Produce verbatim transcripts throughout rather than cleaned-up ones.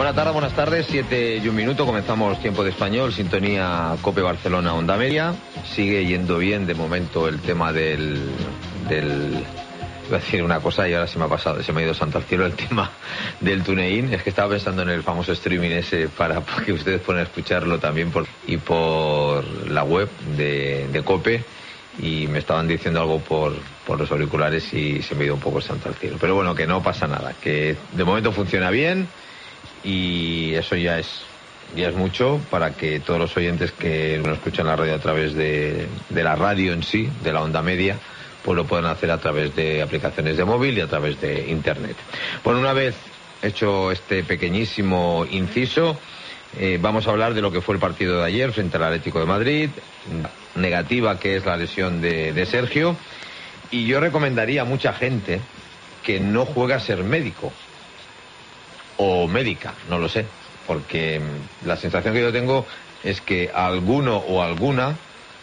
Buenas tardes, buenas tardes, siete y un minuto, comenzamos Tiempo de Español, sintonía COPE Barcelona, Onda Media. Sigue yendo bien de momento el tema del, del, iba a decir una cosa y ahora se me ha pasado, se me ha ido santo al cielo el tema del TuneIn. Es que estaba pensando en el famoso streaming ese para que ustedes puedan escucharlo también por, y por la web de, de COPE. Y me estaban diciendo algo por, por los auriculares y se me ha ido un poco el santo al cielo. Pero bueno, que no pasa nada, que de momento funciona bien. Y eso ya es ya es mucho para que todos los oyentes que nos escuchan la radio a través de, de la radio en sí, de la onda media, pues lo puedan hacer a través de aplicaciones de móvil y a través de internet. Bueno, una vez hecho este pequeñísimo inciso, eh, vamos a hablar de lo que fue el partido de ayer frente al Atlético de Madrid, negativa que es la lesión de, de Sergio, y yo recomendaría a mucha gente que no juegue a ser médico o médica, no lo sé, porque la sensación que yo tengo es que alguno o alguna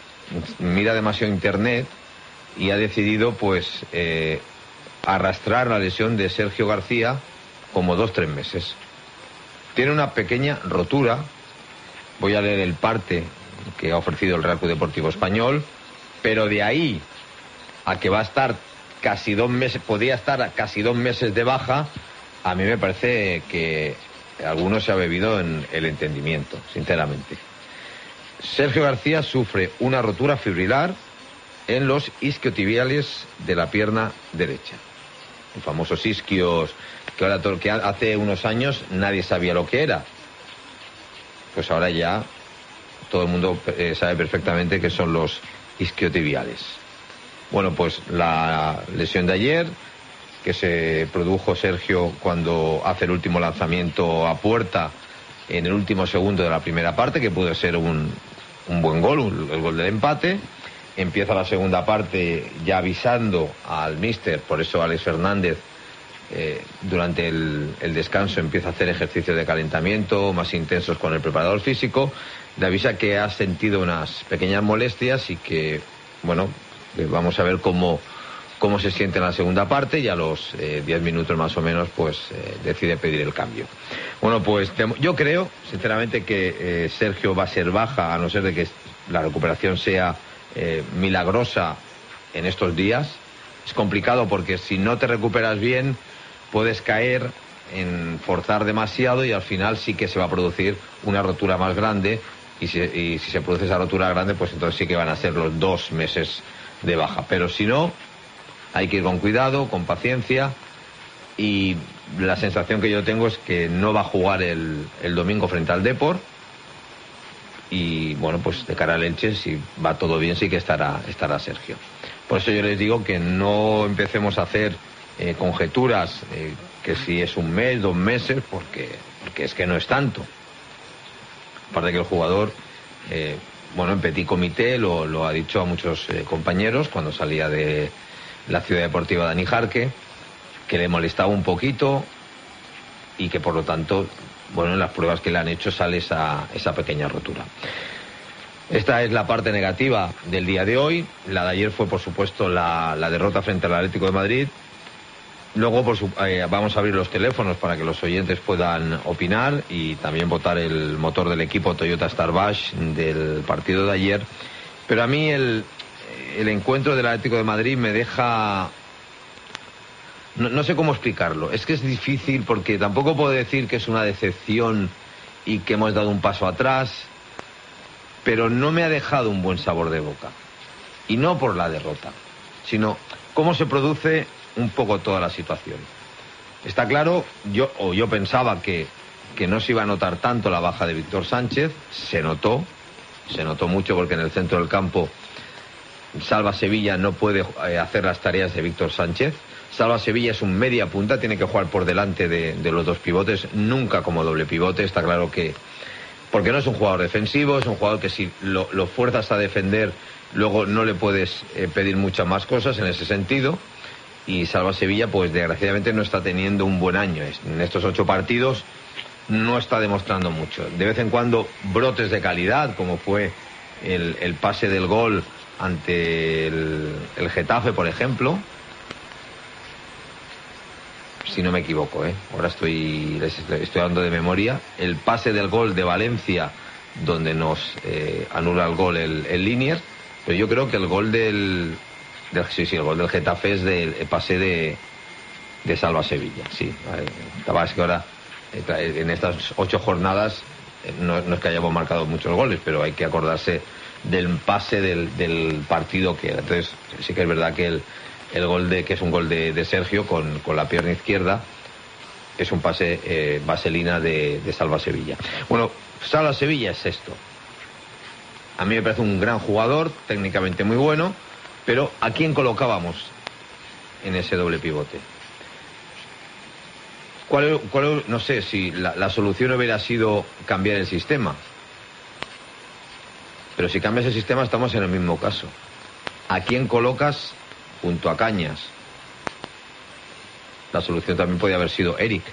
mira demasiado internet y ha decidido pues eh, arrastrar la lesión de Sergio García como dos, tres meses. Tiene una pequeña rotura, voy a leer el parte que ha ofrecido el Real Club Deportivo Español, pero de ahí a que va a estar casi dos meses, podría estar casi dos meses de baja. A mí me parece que alguno se ha bebido en el entendimiento, sinceramente. Sergio García sufre una rotura fibrilar en los isquiotibiales de la pierna derecha. Los famosos isquios que ahora que hace unos años nadie sabía lo que era. Pues ahora ya todo el mundo eh, sabe perfectamente qué son los isquiotibiales. Bueno, pues la lesión de ayer, que se produjo Sergio cuando hace el último lanzamiento a puerta en el último segundo de la primera parte, que pudo ser un, un buen gol, un, el gol del empate. Empieza la segunda parte ya avisando al míster, por eso Alex Fernández eh, durante el, el descanso empieza a hacer ejercicios de calentamiento más intensos con el preparador físico, le avisa que ha sentido unas pequeñas molestias y que, bueno, vamos a ver cómo cómo se siente en la segunda parte, y a los eh, diez minutos más o menos pues eh, decide pedir el cambio. Bueno, pues yo creo sinceramente que eh, Sergio va a ser baja, a no ser de que la recuperación sea eh, milagrosa en estos días. Es complicado porque si no te recuperas bien puedes caer en forzar demasiado y al final sí que se va a producir una rotura más grande, y si, y si se produce esa rotura grande pues entonces sí que van a ser los dos meses de baja, pero si no, hay que ir con cuidado, con paciencia, y la sensación que yo tengo es que no va a jugar el, el domingo frente al Depor, y bueno, pues de cara al Elche, si va todo bien, sí que estará, estará Sergio. Por eso yo les digo que no empecemos a hacer eh, conjeturas, eh, que si es un mes, dos meses, porque, porque es que no es tanto. Aparte que el jugador, eh, bueno, en petit comité lo, lo ha dicho a muchos eh, compañeros cuando salía de la Ciudad Deportiva de Anijarque, que le molestaba un poquito y que por lo tanto, bueno, en las pruebas que le han hecho sale esa, esa pequeña rotura. Esta es la parte negativa del día de hoy. La de ayer fue, por supuesto, la, la derrota frente al Atlético de Madrid. Luego por su, eh, vamos a abrir los teléfonos para que los oyentes puedan opinar y también votar el motor del equipo Toyota Starbash del partido de ayer. Pero a mí el El encuentro del Atlético de Madrid me deja... No, no sé cómo explicarlo. Es que es difícil porque tampoco puedo decir que es una decepción y que hemos dado un paso atrás, pero no me ha dejado un buen sabor de boca. Y no por la derrota, sino cómo se produce un poco toda la situación. Está claro, yo o yo pensaba que, que no se iba a notar tanto la baja de Víctor Sánchez. Se notó, se notó mucho porque en el centro del campo Salva Sevilla no puede eh, hacer las tareas de Víctor Sánchez. Salva Sevilla es un media punta, tiene que jugar por delante de, de los dos pivotes, nunca como doble pivote. Está claro que, porque no es un jugador defensivo, es un jugador que si lo, lo fuerzas a defender, luego no le puedes eh, pedir muchas más cosas en ese sentido. Y Salva Sevilla, pues desgraciadamente no está teniendo un buen año. En estos ocho partidos no está demostrando mucho. De vez en cuando brotes de calidad, como fue el, el pase del gol ante el, el Getafe, por ejemplo. si no me equivoco, ¿eh? Ahora estoy, estoy hablando de memoria, el pase del gol de Valencia, donde nos eh, anula el gol el, el Liniers, pero yo creo que el gol del, del sí, sí, el gol del Getafe es del pase de, de Salva Sevilla, sí. Estaba, es que ahora, en estas ocho jornadas, no, no es que hayamos marcado muchos goles, pero hay que acordarse del pase del, del partido que era. Entonces, sí que es verdad que el, el gol de, que es un gol de, de Sergio con, con la pierna izquierda, es un pase eh, vaselina de, de Salva Sevilla. Bueno, Salva Sevilla es esto. A mí me parece un gran jugador, técnicamente muy bueno, pero ¿a quién colocábamos en ese doble pivote? ¿Cuál, cuál, no sé si la, la solución hubiera sido cambiar el sistema? Pero si cambias el sistema estamos en el mismo caso. ¿A quién colocas junto a Cañas? La solución también podía haber sido Eric.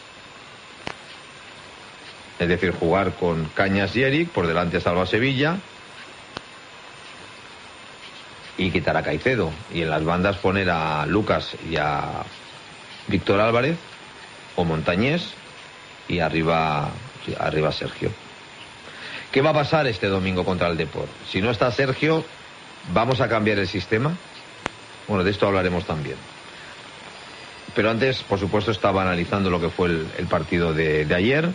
Es decir, jugar con Cañas y Eric, por delante Salva Sevilla, y quitar a Caicedo. Y en las bandas poner a Lucas y a Víctor Álvarez, o Montañés, y arriba, arriba Sergio. ¿Qué va a pasar este domingo contra el Depor? Si no está Sergio, ¿vamos a cambiar el sistema? Bueno, de esto hablaremos también. Pero antes, por supuesto, estaba analizando lo que fue el, el partido de, de ayer.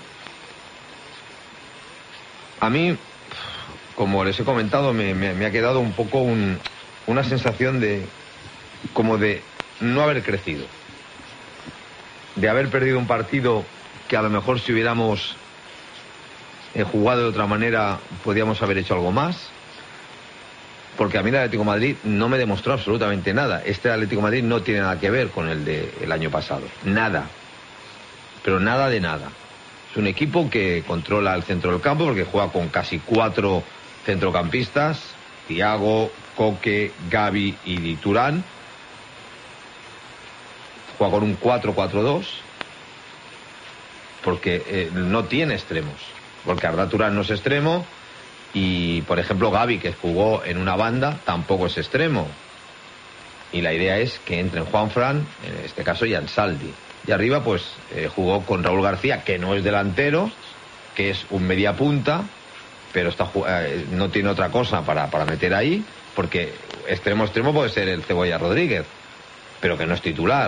A mí, como les he comentado, me, me, me ha quedado un poco un, una sensación de como de no haber crecido. De haber perdido un partido que a lo mejor si hubiéramos eh, jugado de otra manera podíamos haber hecho algo más. Porque a mí el Atlético de Madrid no me demostró absolutamente nada. Este Atlético de Madrid no tiene nada que ver con el del año pasado. Nada. Pero nada de nada. Es un equipo que controla el centro del campo porque juega con casi cuatro centrocampistas. Thiago, Coque, Gavi y Turán. Juega con un cuatro cuatro dos. Porque eh, no tiene extremos. Porque Arda Turán no es extremo. Y, por ejemplo, Gavi, que jugó en una banda, tampoco es extremo. Y la idea es que entren Juanfran, en este caso, y Ansaldi. Y arriba, pues, eh, jugó con Raúl García, que no es delantero, que es un media punta, pero está, eh, no tiene otra cosa para, para meter ahí, porque extremo extremo puede ser el Cebolla Rodríguez, pero que no es titular.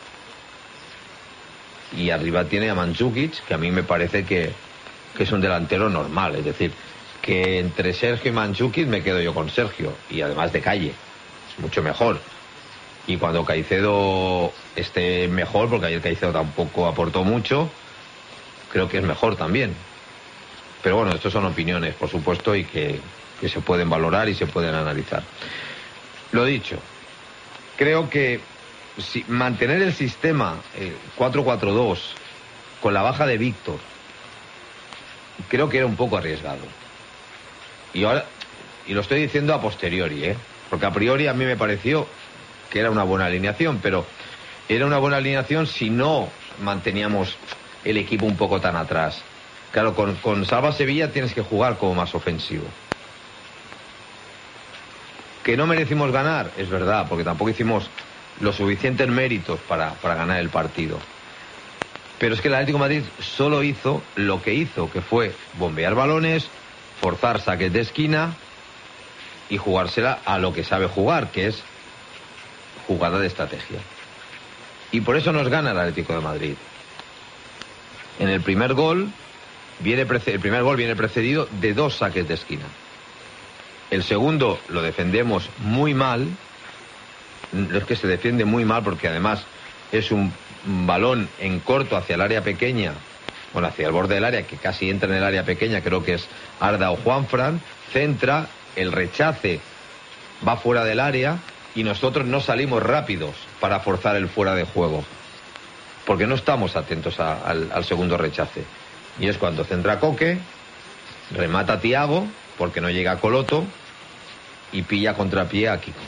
Y arriba tiene a Mandžukić, que a mí me parece que, que es un delantero normal, es decir, que entre Sergio y Mandžukić me quedo yo con Sergio, y además de calle, es mucho mejor. Y cuando Caicedo esté mejor, porque ayer Caicedo tampoco aportó mucho, creo que es mejor también. Pero bueno, estos son opiniones, por supuesto, y que, que se pueden valorar y se pueden analizar. Lo dicho, creo que si mantener el sistema eh, cuatro cuatro dos con la baja de Víctor, creo que era un poco arriesgado. Y ahora, y lo estoy diciendo a posteriori, ¿eh? Porque a priori a mí me pareció que era una buena alineación, pero era una buena alineación si no manteníamos el equipo un poco tan atrás. Claro, con, con Salva Sevilla tienes que jugar como más ofensivo. Que no merecimos ganar, es verdad, porque tampoco hicimos los suficientes méritos para, para ganar el partido. Pero es que el Atlético de Madrid solo hizo lo que hizo, que fue bombear balones, forzar saques de esquina y jugársela a lo que sabe jugar, que es jugada de estrategia. Y por eso nos gana el Atlético de Madrid. En el primer gol viene el primer gol viene precedido de dos saques de esquina. El segundo lo defendemos muy mal. Es que se defiende muy mal porque además es un balón en corto hacia el área pequeña, bueno, hacia el borde del área, que casi entra en el área pequeña, creo que es Arda o Juanfran, centra, el rechace va fuera del área y nosotros no salimos rápidos para forzar el fuera de juego, porque no estamos atentos a, al, al segundo rechace. Y es cuando centra Coque, remata Thiago, porque no llega a Coloto, y pilla contrapié a Kiko.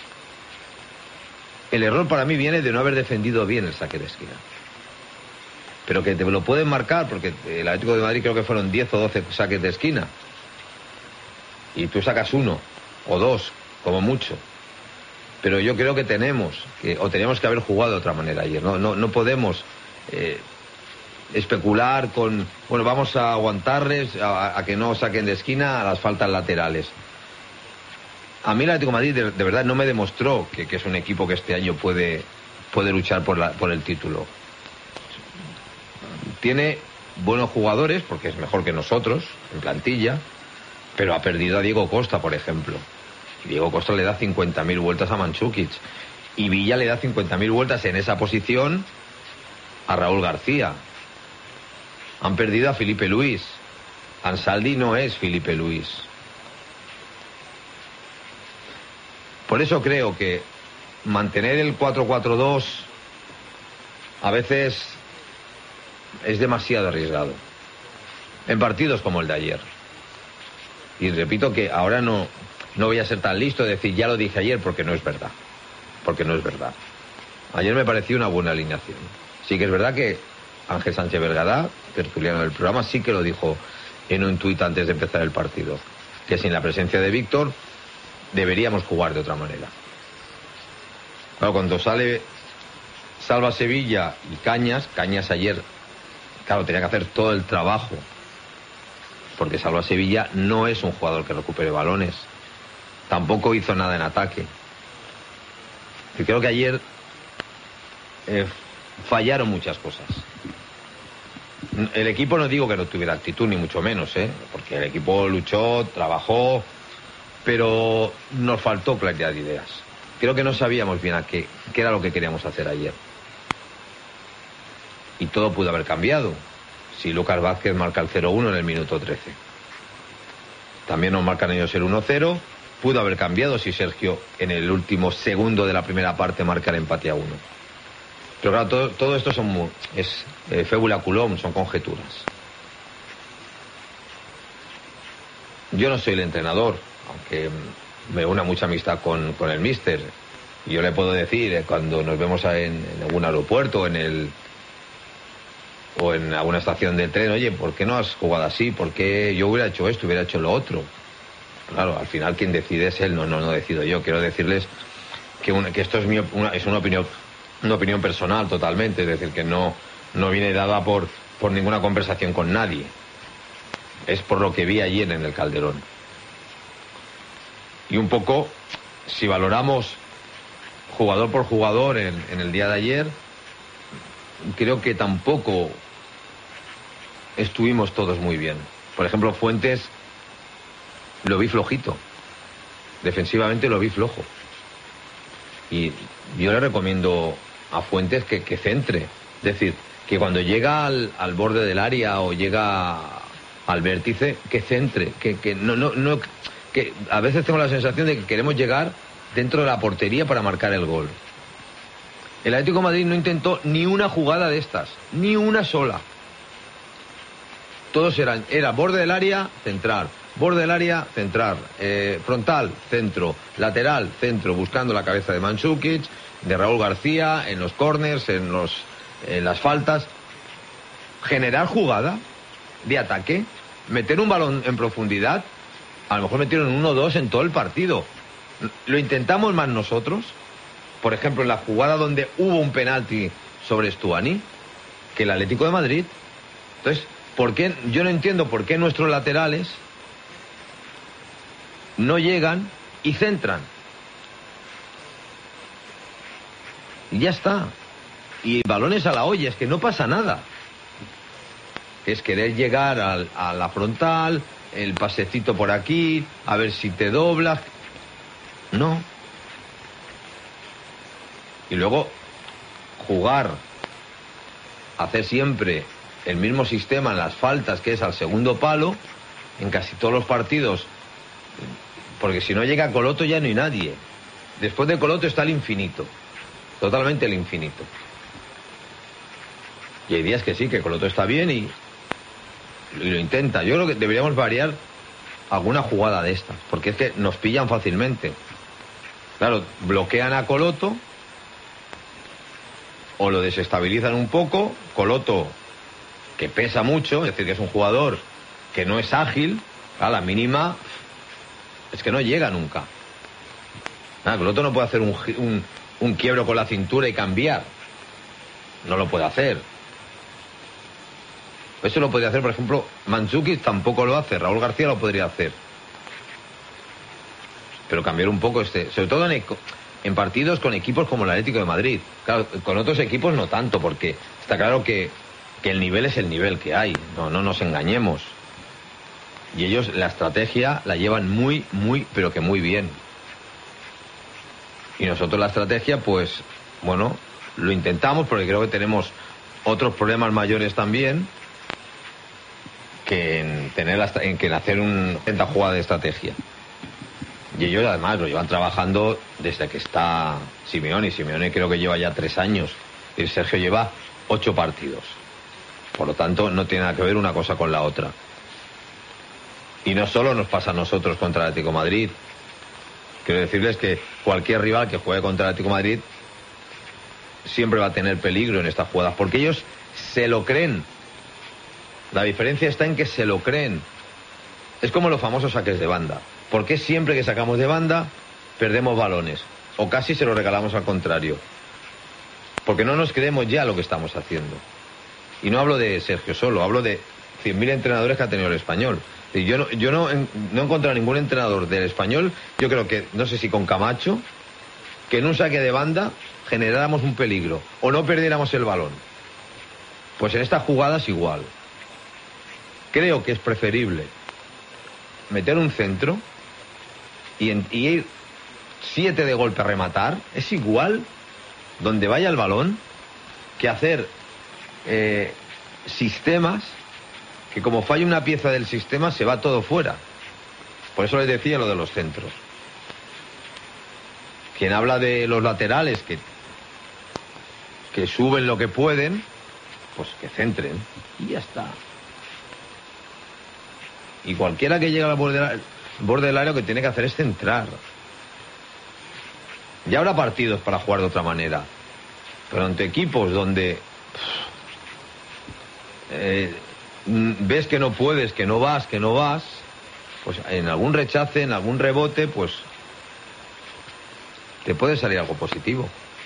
El error para mí viene de no haber defendido bien el saque de esquina. Pero que te lo pueden marcar, porque el Atlético de Madrid creo que fueron diez o doce saques de esquina. Y tú sacas uno o dos, como mucho. Pero yo creo que tenemos, que, o teníamos que haber jugado de otra manera ayer. No, no, no podemos eh, especular con, bueno, vamos a aguantarles a, a que no saquen de esquina a las faltas laterales. A mí el Atlético de Madrid de, de verdad no me demostró que, que es un equipo que este año puede, puede luchar por, la, por el título. Tiene buenos jugadores, porque es mejor que nosotros en plantilla, pero ha perdido a Diego Costa, por ejemplo. Diego Costa le da cincuenta mil vueltas a Mandžukić y Villa le da cincuenta mil vueltas en esa posición a Raúl García. Han perdido a Felipe Luis. Ansaldi no es Felipe Luis. Por eso creo que mantener el cuatro cuatro dos a veces es demasiado arriesgado. En partidos como el de ayer. Y repito que ahora no, no voy a ser tan listo de decir ya lo dije ayer, porque no es verdad. Porque no es verdad. Ayer me pareció una buena alineación. Sí que es verdad que Ángel Sánchez Vergara, tertuliano del programa, sí que lo dijo en un tuit antes de empezar el partido, que sin la presencia de Víctor deberíamos jugar de otra manera. Claro, cuando sale Salva Sevilla y Cañas, Cañas ayer, claro, tenía que hacer todo el trabajo, porque Salva Sevilla no es un jugador que recupere balones, tampoco hizo nada en ataque. Y creo que ayer eh, fallaron muchas cosas. El equipo, no digo que no tuviera actitud, ni mucho menos, ¿eh? Porque el equipo luchó, trabajó, pero nos faltó claridad de ideas. Creo que no sabíamos bien a qué, qué era lo que queríamos hacer ayer. Y todo pudo haber cambiado si Lucas Vázquez marca el cero uno en el minuto trece. También nos marcan ellos el uno cero. Pudo haber cambiado si Sergio en el último segundo de la primera parte marca el empate a uno. Pero claro, todo, todo esto son, es eh, fébula culón, son conjeturas. Yo no soy el entrenador, aunque me una mucha amistad con, con el míster. Yo le puedo decir, eh, cuando nos vemos en, en algún aeropuerto en el, o en alguna estación de tren, oye, ¿por qué no has jugado así? ¿Por qué yo hubiera hecho esto, hubiera hecho lo otro? Claro, al final quien decide es él, no, no, no decido yo. Quiero decirles que, una, que esto es, mi, una, es una opinión una opinión personal totalmente, es decir, que no, no viene dada por, por ninguna conversación con nadie. Es por lo que vi ayer en el Calderón. Y un poco, si valoramos jugador por jugador en, en el día de ayer, creo que tampoco estuvimos todos muy bien. Por ejemplo, Fuentes lo vi flojito. Defensivamente lo vi flojo. Y yo le recomiendo a Fuentes que, que centre. Es decir, que cuando llega al, al borde del área o llega al vértice, que centre. Que, que no, no, no, que a veces tengo la sensación de que queremos llegar dentro de la portería para marcar el gol. El Atlético de Madrid no intentó ni una jugada de estas, ni una sola. Todos eran, era borde del área, centrar. Borde del área, centrar. Eh, frontal, centro. Lateral, centro, buscando la cabeza de Mandžukić, de Raúl García, en los córners, en, los, en las faltas. Generar jugada de ataque, meter un balón en profundidad. A lo mejor metieron uno o dos en todo el partido. Lo intentamos más nosotros. Por ejemplo, en la jugada donde hubo un penalti sobre Stuani, que el Atlético de Madrid. Entonces, ¿por qué? Yo no entiendo por qué nuestros laterales no llegan y centran. Y ya está. Y balones a la olla, es que no pasa nada. Es querer llegar al, a la frontal, el pasecito por aquí, a ver si te doblas. No. Y luego jugar, hacer siempre el mismo sistema en las faltas, que es al segundo palo, en casi todos los partidos, porque si no llega Coloto ya no hay nadie. Después de Coloto está el infinito, totalmente el infinito. Y hay días que sí, que Coloto está bien y, y lo intenta. Yo creo que deberíamos variar alguna jugada de estas, porque es que nos pillan fácilmente. Claro, bloquean a Coloto o lo desestabilizan un poco. Coloto, que pesa mucho, es decir, que es un jugador que no es ágil, a la mínima es que no llega nunca. Ah, Coloto no puede hacer un, un, un quiebro con la cintura y cambiar. No lo puede hacer. Eso lo podría hacer, por ejemplo, Mandzukic tampoco lo hace, Raúl García lo podría hacer. Pero cambiar un poco este, sobre todo en, en partidos con equipos como el Atlético de Madrid. Claro, con otros equipos no tanto, porque está claro que, que el nivel es el nivel que hay, no, no nos engañemos. Y ellos la estrategia la llevan muy, muy, pero que muy bien. Y nosotros la estrategia, pues, bueno, lo intentamos porque creo que tenemos otros problemas mayores también que en tener la, en que en hacer un intenta jugada de estrategia. Y ellos además lo llevan trabajando desde que está Simeone. Y Simeone creo que lleva ya tres años. Y Sergio lleva ocho partidos. Por lo tanto, no tiene nada que ver una cosa con la otra. Y no solo nos pasa a nosotros contra el Atlético de Madrid. Quiero decirles que cualquier rival que juegue contra el Atlético de Madrid siempre va a tener peligro en estas jugadas, porque ellos se lo creen. La diferencia está en que se lo creen. Es como los famosos saques de banda. ¿Por qué siempre que sacamos de banda perdemos balones? O casi se lo regalamos al contrario. Porque no nos creemos ya lo que estamos haciendo. Y no hablo de Sergio solo, hablo de cien mil entrenadores que ha tenido el Español. Y yo no, yo no, no he encontrado ningún entrenador del Español, yo creo que, no sé si con Camacho, que en un saque de banda generáramos un peligro o no perdiéramos el balón. Pues en estas jugadas igual. Creo que es preferible meter un centro y, en, y ir siete de golpe a rematar. Es igual donde vaya el balón que hacer eh, sistemas que como falla una pieza del sistema se va todo fuera. Por eso les decía lo de los centros. Quien habla de los laterales que, que suben lo que pueden, pues que centren y ya está. Y cualquiera que llegue al borde, borde del área lo que tiene que hacer es centrar. Ya habrá partidos para jugar de otra manera, pero ante equipos donde eh, ves que no puedes, que no vas, que no vas, pues en algún rechace, en algún rebote, pues te puede salir algo positivo.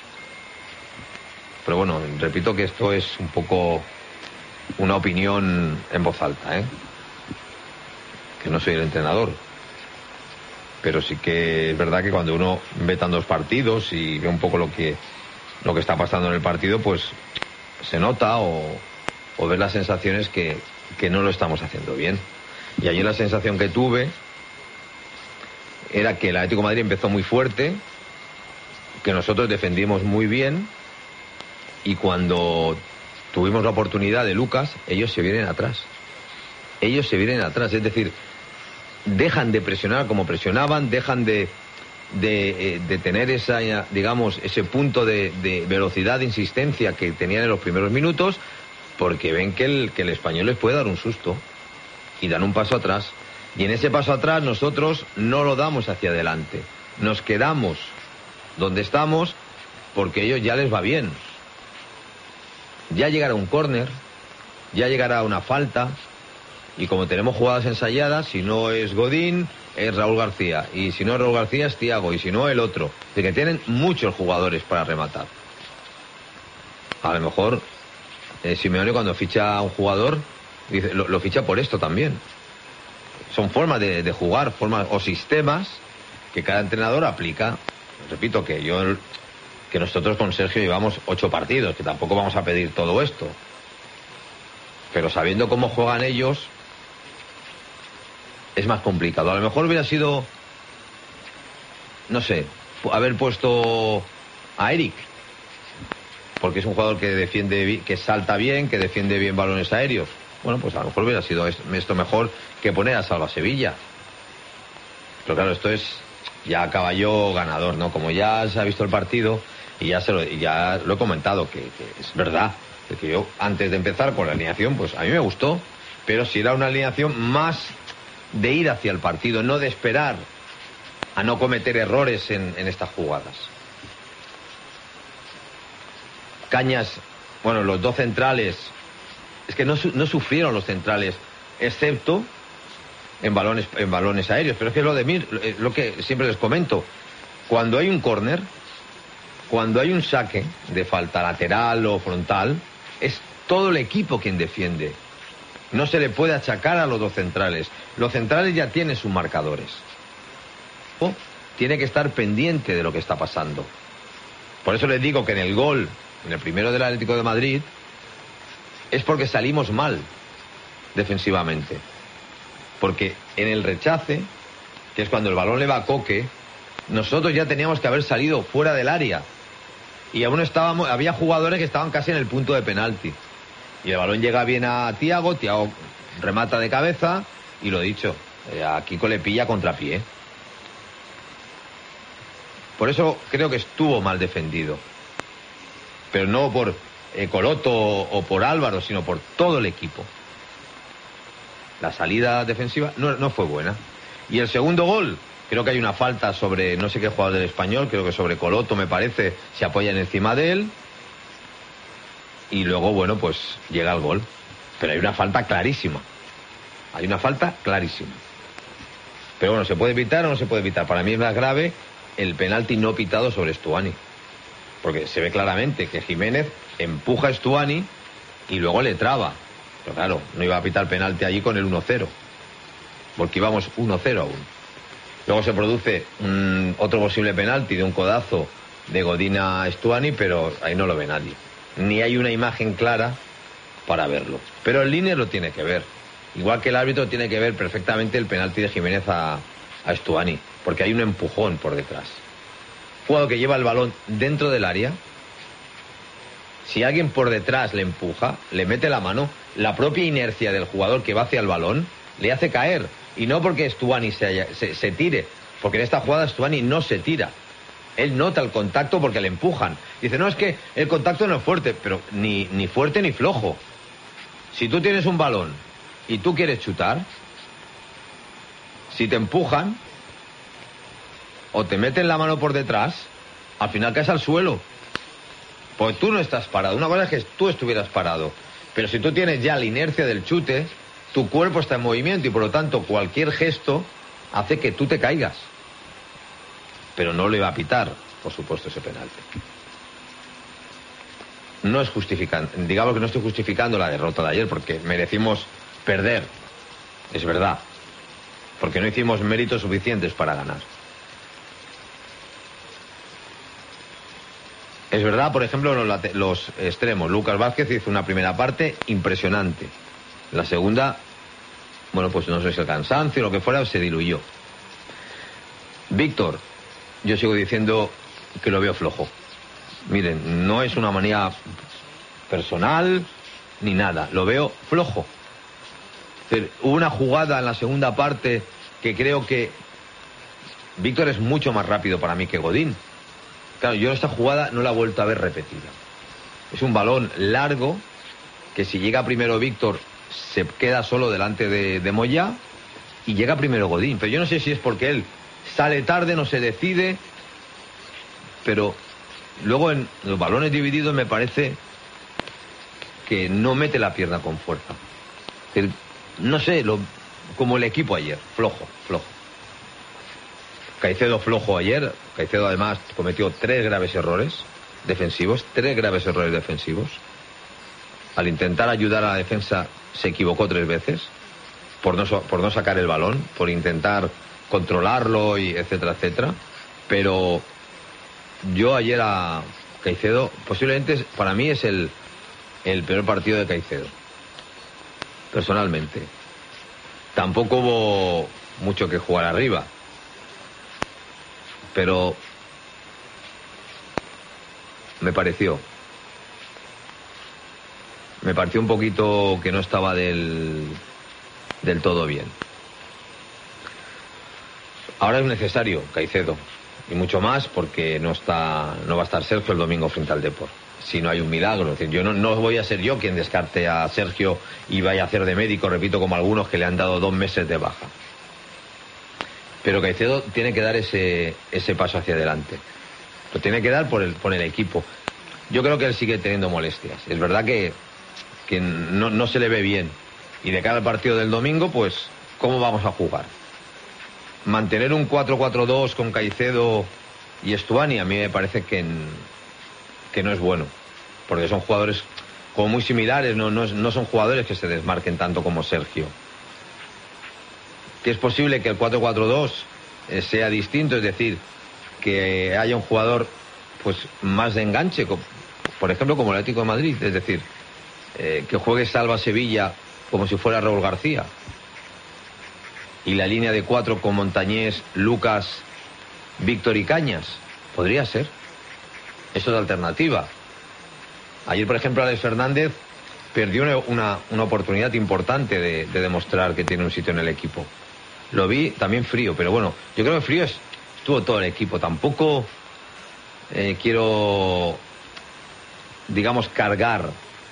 Pero bueno, repito que esto es un poco una opinión en voz alta, ¿eh? Que no soy el entrenador. Pero sí que es verdad que cuando uno ve tantos partidos y ve un poco lo que, lo que está pasando en el partido, pues se nota o, o ves las sensaciones que, que no lo estamos haciendo bien. Y ayer la sensación que tuve era que el Atlético de Madrid empezó muy fuerte, que nosotros defendimos muy bien y cuando tuvimos la oportunidad de Lucas, ellos se vienen atrás. Ellos se vienen atrás, es decir, dejan de presionar como presionaban, dejan de, de, de tener esa, digamos, ese punto de, de velocidad, de insistencia que tenían en los primeros minutos, porque ven que el, que el Español les puede dar un susto y dan un paso atrás. Y en ese paso atrás nosotros no lo damos hacia adelante, nos quedamos donde estamos porque a ellos ya les va bien. Ya llegará un córner, ya llegará una falta. Y como tenemos jugadas ensayadas, si no es Godín, es Raúl García. Y si no es Raúl García, es Thiago. Y si no, el otro. De que tienen muchos jugadores para rematar. A lo mejor eh, Simeone cuando ficha a un jugador, dice, lo, lo ficha por esto también. Son formas de, de jugar, formas o sistemas que cada entrenador aplica. Repito que yo, que nosotros con Sergio llevamos ocho partidos, que tampoco vamos a pedir todo esto. Pero sabiendo cómo juegan ellos, es más complicado. A lo mejor hubiera sido, no sé, haber puesto a Eric, porque es un jugador que defiende, que salta bien, que defiende bien balones aéreos. Bueno, pues a lo mejor hubiera sido esto mejor que poner a Salva Sevilla. Pero claro, esto es ya a caballo ganador, ¿no? Como ya se ha visto el partido y ya se lo, y ya lo he comentado, que, que es verdad, que yo antes de empezar con la alineación, pues a mí me gustó, pero si era una alineación más de ir hacia el partido, no de esperar a no cometer errores en, en estas jugadas. Cañas, bueno, los dos centrales, es que no, no sufrieron los centrales, excepto en balones, en balones aéreos, pero es que lo de mí, lo que siempre les comento, cuando hay un córner, cuando hay un saque de falta lateral o frontal, es todo el equipo quien defiende. No se le puede achacar a los dos centrales. Los centrales ya tienen sus marcadores. O tiene que estar pendiente de lo que está pasando. Por eso les digo que en el gol, en el primero del Atlético de Madrid, es porque salimos mal defensivamente. Porque en el rechace, que es cuando el balón le va a Coque, nosotros ya teníamos que haber salido fuera del área. Y aún estábamos, había jugadores que estaban casi en el punto de penalti. Y el balón llega bien a Thiago, Thiago remata de cabeza y lo dicho, a Kiko le pilla contrapié. Por eso creo que estuvo mal defendido. Pero no por eh, Coloto o por Álvaro, sino por todo el equipo. La salida defensiva no, no fue buena. Y el segundo gol, creo que hay una falta sobre no sé qué jugador del Español, creo que sobre Coloto me parece, se apoyan encima de él. Y luego, bueno, pues llega el gol. Pero hay una falta clarísima. Hay una falta clarísima. Pero bueno, ¿se puede evitar o no se puede evitar? Para mí es más grave el penalti no pitado sobre Stuani. Porque se ve claramente que Jiménez empuja a Stuani y luego le traba. Pero claro, no iba a pitar penalti allí con el uno cero. Porque íbamos uno cero aún. Luego se produce mmm, otro posible penalti de un codazo de Godín a Stuani, pero ahí no lo ve nadie. Ni hay una imagen clara para verlo. Pero el línea lo tiene que ver. Igual que el árbitro tiene que ver perfectamente el penalti de Jiménez a, a Stuani, porque hay un empujón por detrás. Jugador que lleva el balón dentro del área, si alguien por detrás le empuja, le mete la mano, la propia inercia del jugador que va hacia el balón le hace caer. Y no porque Stuani se, haya, se, se tire, porque en esta jugada Stuani no se tira. Él nota el contacto porque le empujan. Dice, no, es que el contacto no es fuerte, pero ni, ni fuerte ni flojo. Si tú tienes un balón y tú quieres chutar, si te empujan o te meten la mano por detrás, al final caes al suelo. Porque tú no estás parado. Una cosa es que tú estuvieras parado. Pero si tú tienes ya la inercia del chute, tu cuerpo está en movimiento y por lo tanto cualquier gesto hace que tú te caigas. Pero no le va a pitar, por supuesto, ese penalti. No es justificando, digamos que no estoy justificando la derrota de ayer porque merecimos perder, es verdad, porque no hicimos méritos suficientes para ganar. Es verdad, por ejemplo, los, los extremos. Lucas Vázquez hizo una primera parte impresionante. La segunda, bueno, pues no sé si el cansancio o lo que fuera, se diluyó. Víctor, yo sigo diciendo que lo veo flojo. Miren, no es una manía personal ni nada, lo veo flojo. Es decir, hubo una jugada en la segunda parte que creo que Víctor es mucho más rápido para mí que Godín. Claro, yo esta jugada no la he vuelto a ver repetida. Es un balón largo que si llega primero Víctor se queda solo delante de, de Moyá y llega primero Godín. Pero yo no sé si es porque él sale tarde, no se decide, pero luego en los balones divididos me parece que no mete la pierna con fuerza. Es decir, no sé, lo, como el equipo ayer, flojo, flojo. Caicedo flojo ayer. Caicedo además cometió tres graves errores defensivos, tres graves errores defensivos. Al intentar ayudar a la defensa se equivocó tres veces por no, por no sacar el balón, por intentar controlarlo y etcétera, etcétera. Pero yo ayer a Caicedo, posiblemente para mí es el, el peor partido de Caicedo, personalmente. Tampoco hubo mucho que jugar arriba, pero me pareció me pareció un poquito que no estaba del del todo bien. Ahora es necesario Caicedo y mucho más porque no está no va a estar Sergio el domingo frente al Depor. Si no hay un milagro, es decir, yo no, no voy a ser yo quien descarte a Sergio y vaya a hacer de médico, repito, como algunos que le han dado dos meses de baja. Pero Caicedo tiene que dar ese, ese paso hacia adelante. Lo tiene que dar por el, por el equipo. Yo creo que él sigue teniendo molestias. Es verdad que, que no, no se le ve bien. Y de cara al partido del domingo, pues, ¿cómo vamos a jugar? Mantener un cuatro cuatro dos con Caicedo y Stuani a mí me parece que, que no es bueno. Porque son jugadores como muy similares, no, no, no son jugadores que se desmarquen tanto como Sergio. Que es posible que el cuatro cuatro dos eh, sea distinto, es decir, que haya un jugador pues más de enganche, por ejemplo como el Atlético de Madrid, es decir, eh, que juegue Salva Sevilla como si fuera Raúl García, y la línea de cuatro con Montañés, Lucas, Víctor y Cañas, podría ser. Eso es alternativa. Ayer, por ejemplo, Alex Fernández perdió una, una, una oportunidad importante de, de demostrar que tiene un sitio en el equipo. Lo vi también frío, pero bueno, yo creo que frío es, estuvo todo el equipo. Tampoco eh, quiero, digamos, cargar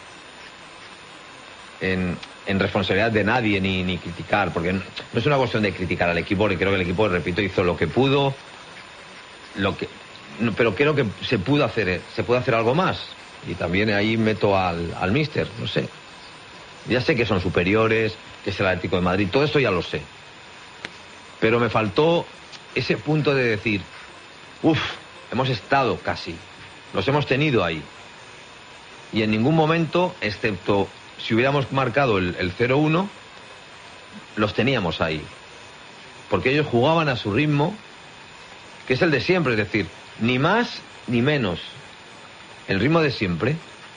en, en responsabilidad de nadie ni, ni criticar, porque no, no es una cuestión de criticar al equipo, porque creo que el equipo, repito, hizo lo que pudo, lo que, no, pero creo que se pudo hacer, se puede hacer algo más. Y también ahí meto al, al míster, no sé. Ya sé que son superiores, que es el Atlético de Madrid, todo esto ya lo sé. Pero me faltó ese punto de decir, uff, hemos estado casi, los hemos tenido ahí. Y en ningún momento, excepto si hubiéramos marcado el, el cero uno, los teníamos ahí. Porque ellos jugaban a su ritmo, que es el de siempre, es decir, ni más ni menos. El ritmo de siempre.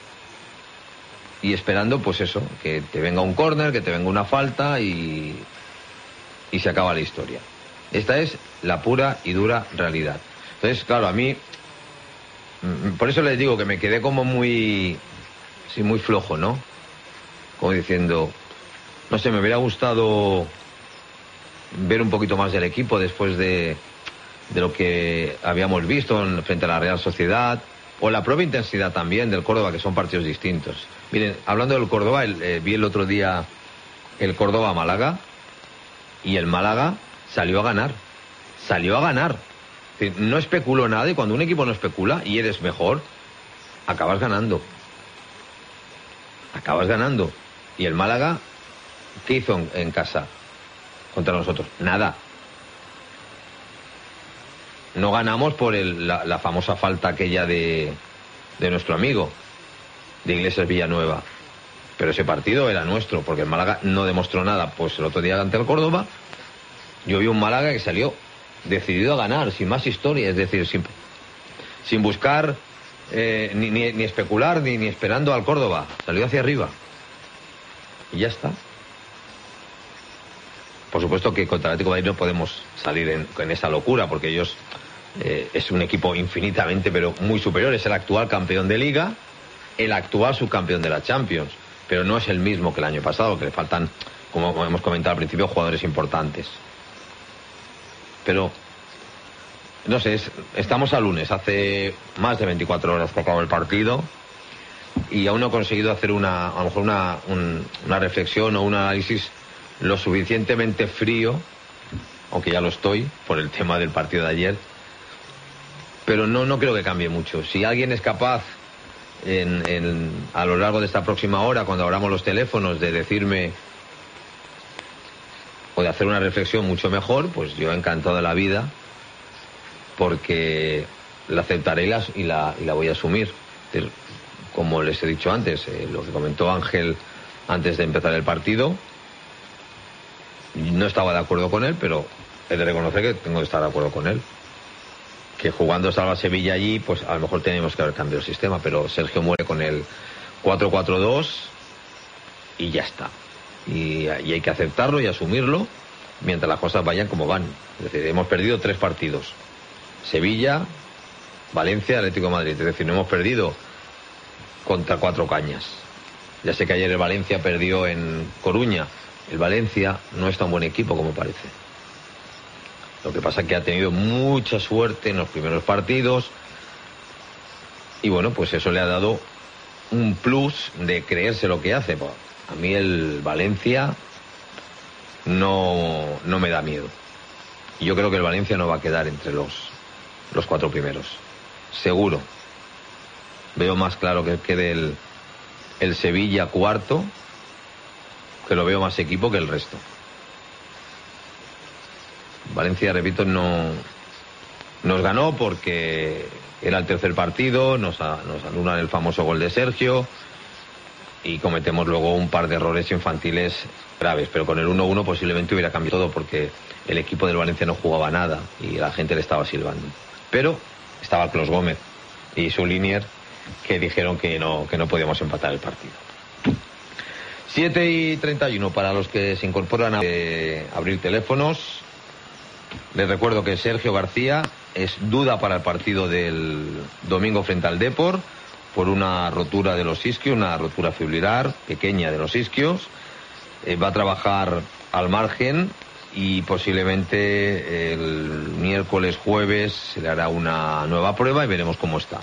Y esperando, pues eso, que te venga un córner, que te venga una falta y, y se acaba la historia. Esta es la pura y dura realidad. Entonces, claro, a mí, por eso les digo que me quedé como muy, sí, muy flojo, ¿no? Como diciendo, no sé, me hubiera gustado ver un poquito más del equipo después de, de lo que habíamos visto en, frente a la Real Sociedad. O la propia intensidad también del Córdoba, que son partidos distintos. Miren, hablando del Córdoba, el, eh, vi el otro día el Córdoba-Málaga y el Málaga salió a ganar. Salió a ganar. Es decir, no especuló nada, y cuando un equipo no especula y eres mejor, acabas ganando. Acabas ganando. Y el Málaga, ¿qué hizo en, en casa contra nosotros? Nada. No ganamos por el, la, la famosa falta aquella de, de nuestro amigo, de Iglesias Villanueva. Pero ese partido era nuestro, porque el Málaga no demostró nada. Pues el otro día ante el Córdoba, yo vi un Málaga que salió decidido a ganar, sin más historia, es decir, sin, sin buscar eh, ni, ni, ni especular, ni, ni esperando al Córdoba. Salió hacia arriba. Y ya está. Por supuesto que contra el Atlético de Madrid no podemos salir en, en esa locura, porque ellos eh, es un equipo infinitamente, pero muy superior. Es el actual campeón de Liga, el actual subcampeón de la Champions, pero no es el mismo que el año pasado, que le faltan, como hemos comentado al principio, jugadores importantes. Pero, no sé, es, estamos a lunes, hace más de veinticuatro horas que acabó el partido, y aún no he conseguido hacer una, a lo mejor una, un, una reflexión o un análisis lo suficientemente frío, aunque ya lo estoy por el tema del partido de ayer, pero no, no creo que cambie mucho. Si alguien es capaz en, en, a lo largo de esta próxima hora, cuando abramos los teléfonos, de decirme o de hacer una reflexión mucho mejor, pues yo encantado de la vida, porque la aceptaré y la, y la, y la voy a asumir. Como les he dicho antes, eh, lo que comentó Ángel antes de empezar el partido, no estaba de acuerdo con él, pero he de reconocer que tengo que estar de acuerdo con él. Que jugando Salva Sevilla allí, pues a lo mejor tenemos que haber cambiado el sistema, pero Sergio muere con el cuatro cuatro dos y ya está. Y, y hay que aceptarlo y asumirlo mientras las cosas vayan como van. Es decir, hemos perdido tres partidos. Sevilla, Valencia, Atlético de Madrid. Es decir, no hemos perdido contra cuatro cañas. Ya sé que ayer el Valencia perdió en Coruña. El Valencia no es tan buen equipo como parece. Lo que pasa es que ha tenido mucha suerte en los primeros partidos y bueno, pues eso le ha dado un plus de creerse lo que hace. Pues a mí el Valencia no, no me da miedo. Y yo creo que el Valencia no va a quedar entre los, los cuatro primeros. Seguro. Veo más claro que quede el, el Sevilla cuarto, que lo veo más equipo que el resto. Valencia, repito, no nos ganó porque era el tercer partido, nos, a, nos anulan el famoso gol de Sergio y cometemos luego un par de errores infantiles graves, pero con el uno uno posiblemente hubiera cambiado todo porque el equipo del Valencia no jugaba nada y la gente le estaba silbando. Pero estaba Clos Gómez y su linier que dijeron que no, que no podíamos empatar el partido. siete y treinta y uno para los que se incorporan a eh, abrir teléfonos. Les recuerdo que Sergio García es duda para el partido del domingo frente al Depor por una rotura de los isquios, una rotura fibrilar pequeña de los isquios. Eh, va a trabajar al margen y posiblemente el miércoles, jueves se le hará una nueva prueba y veremos cómo está.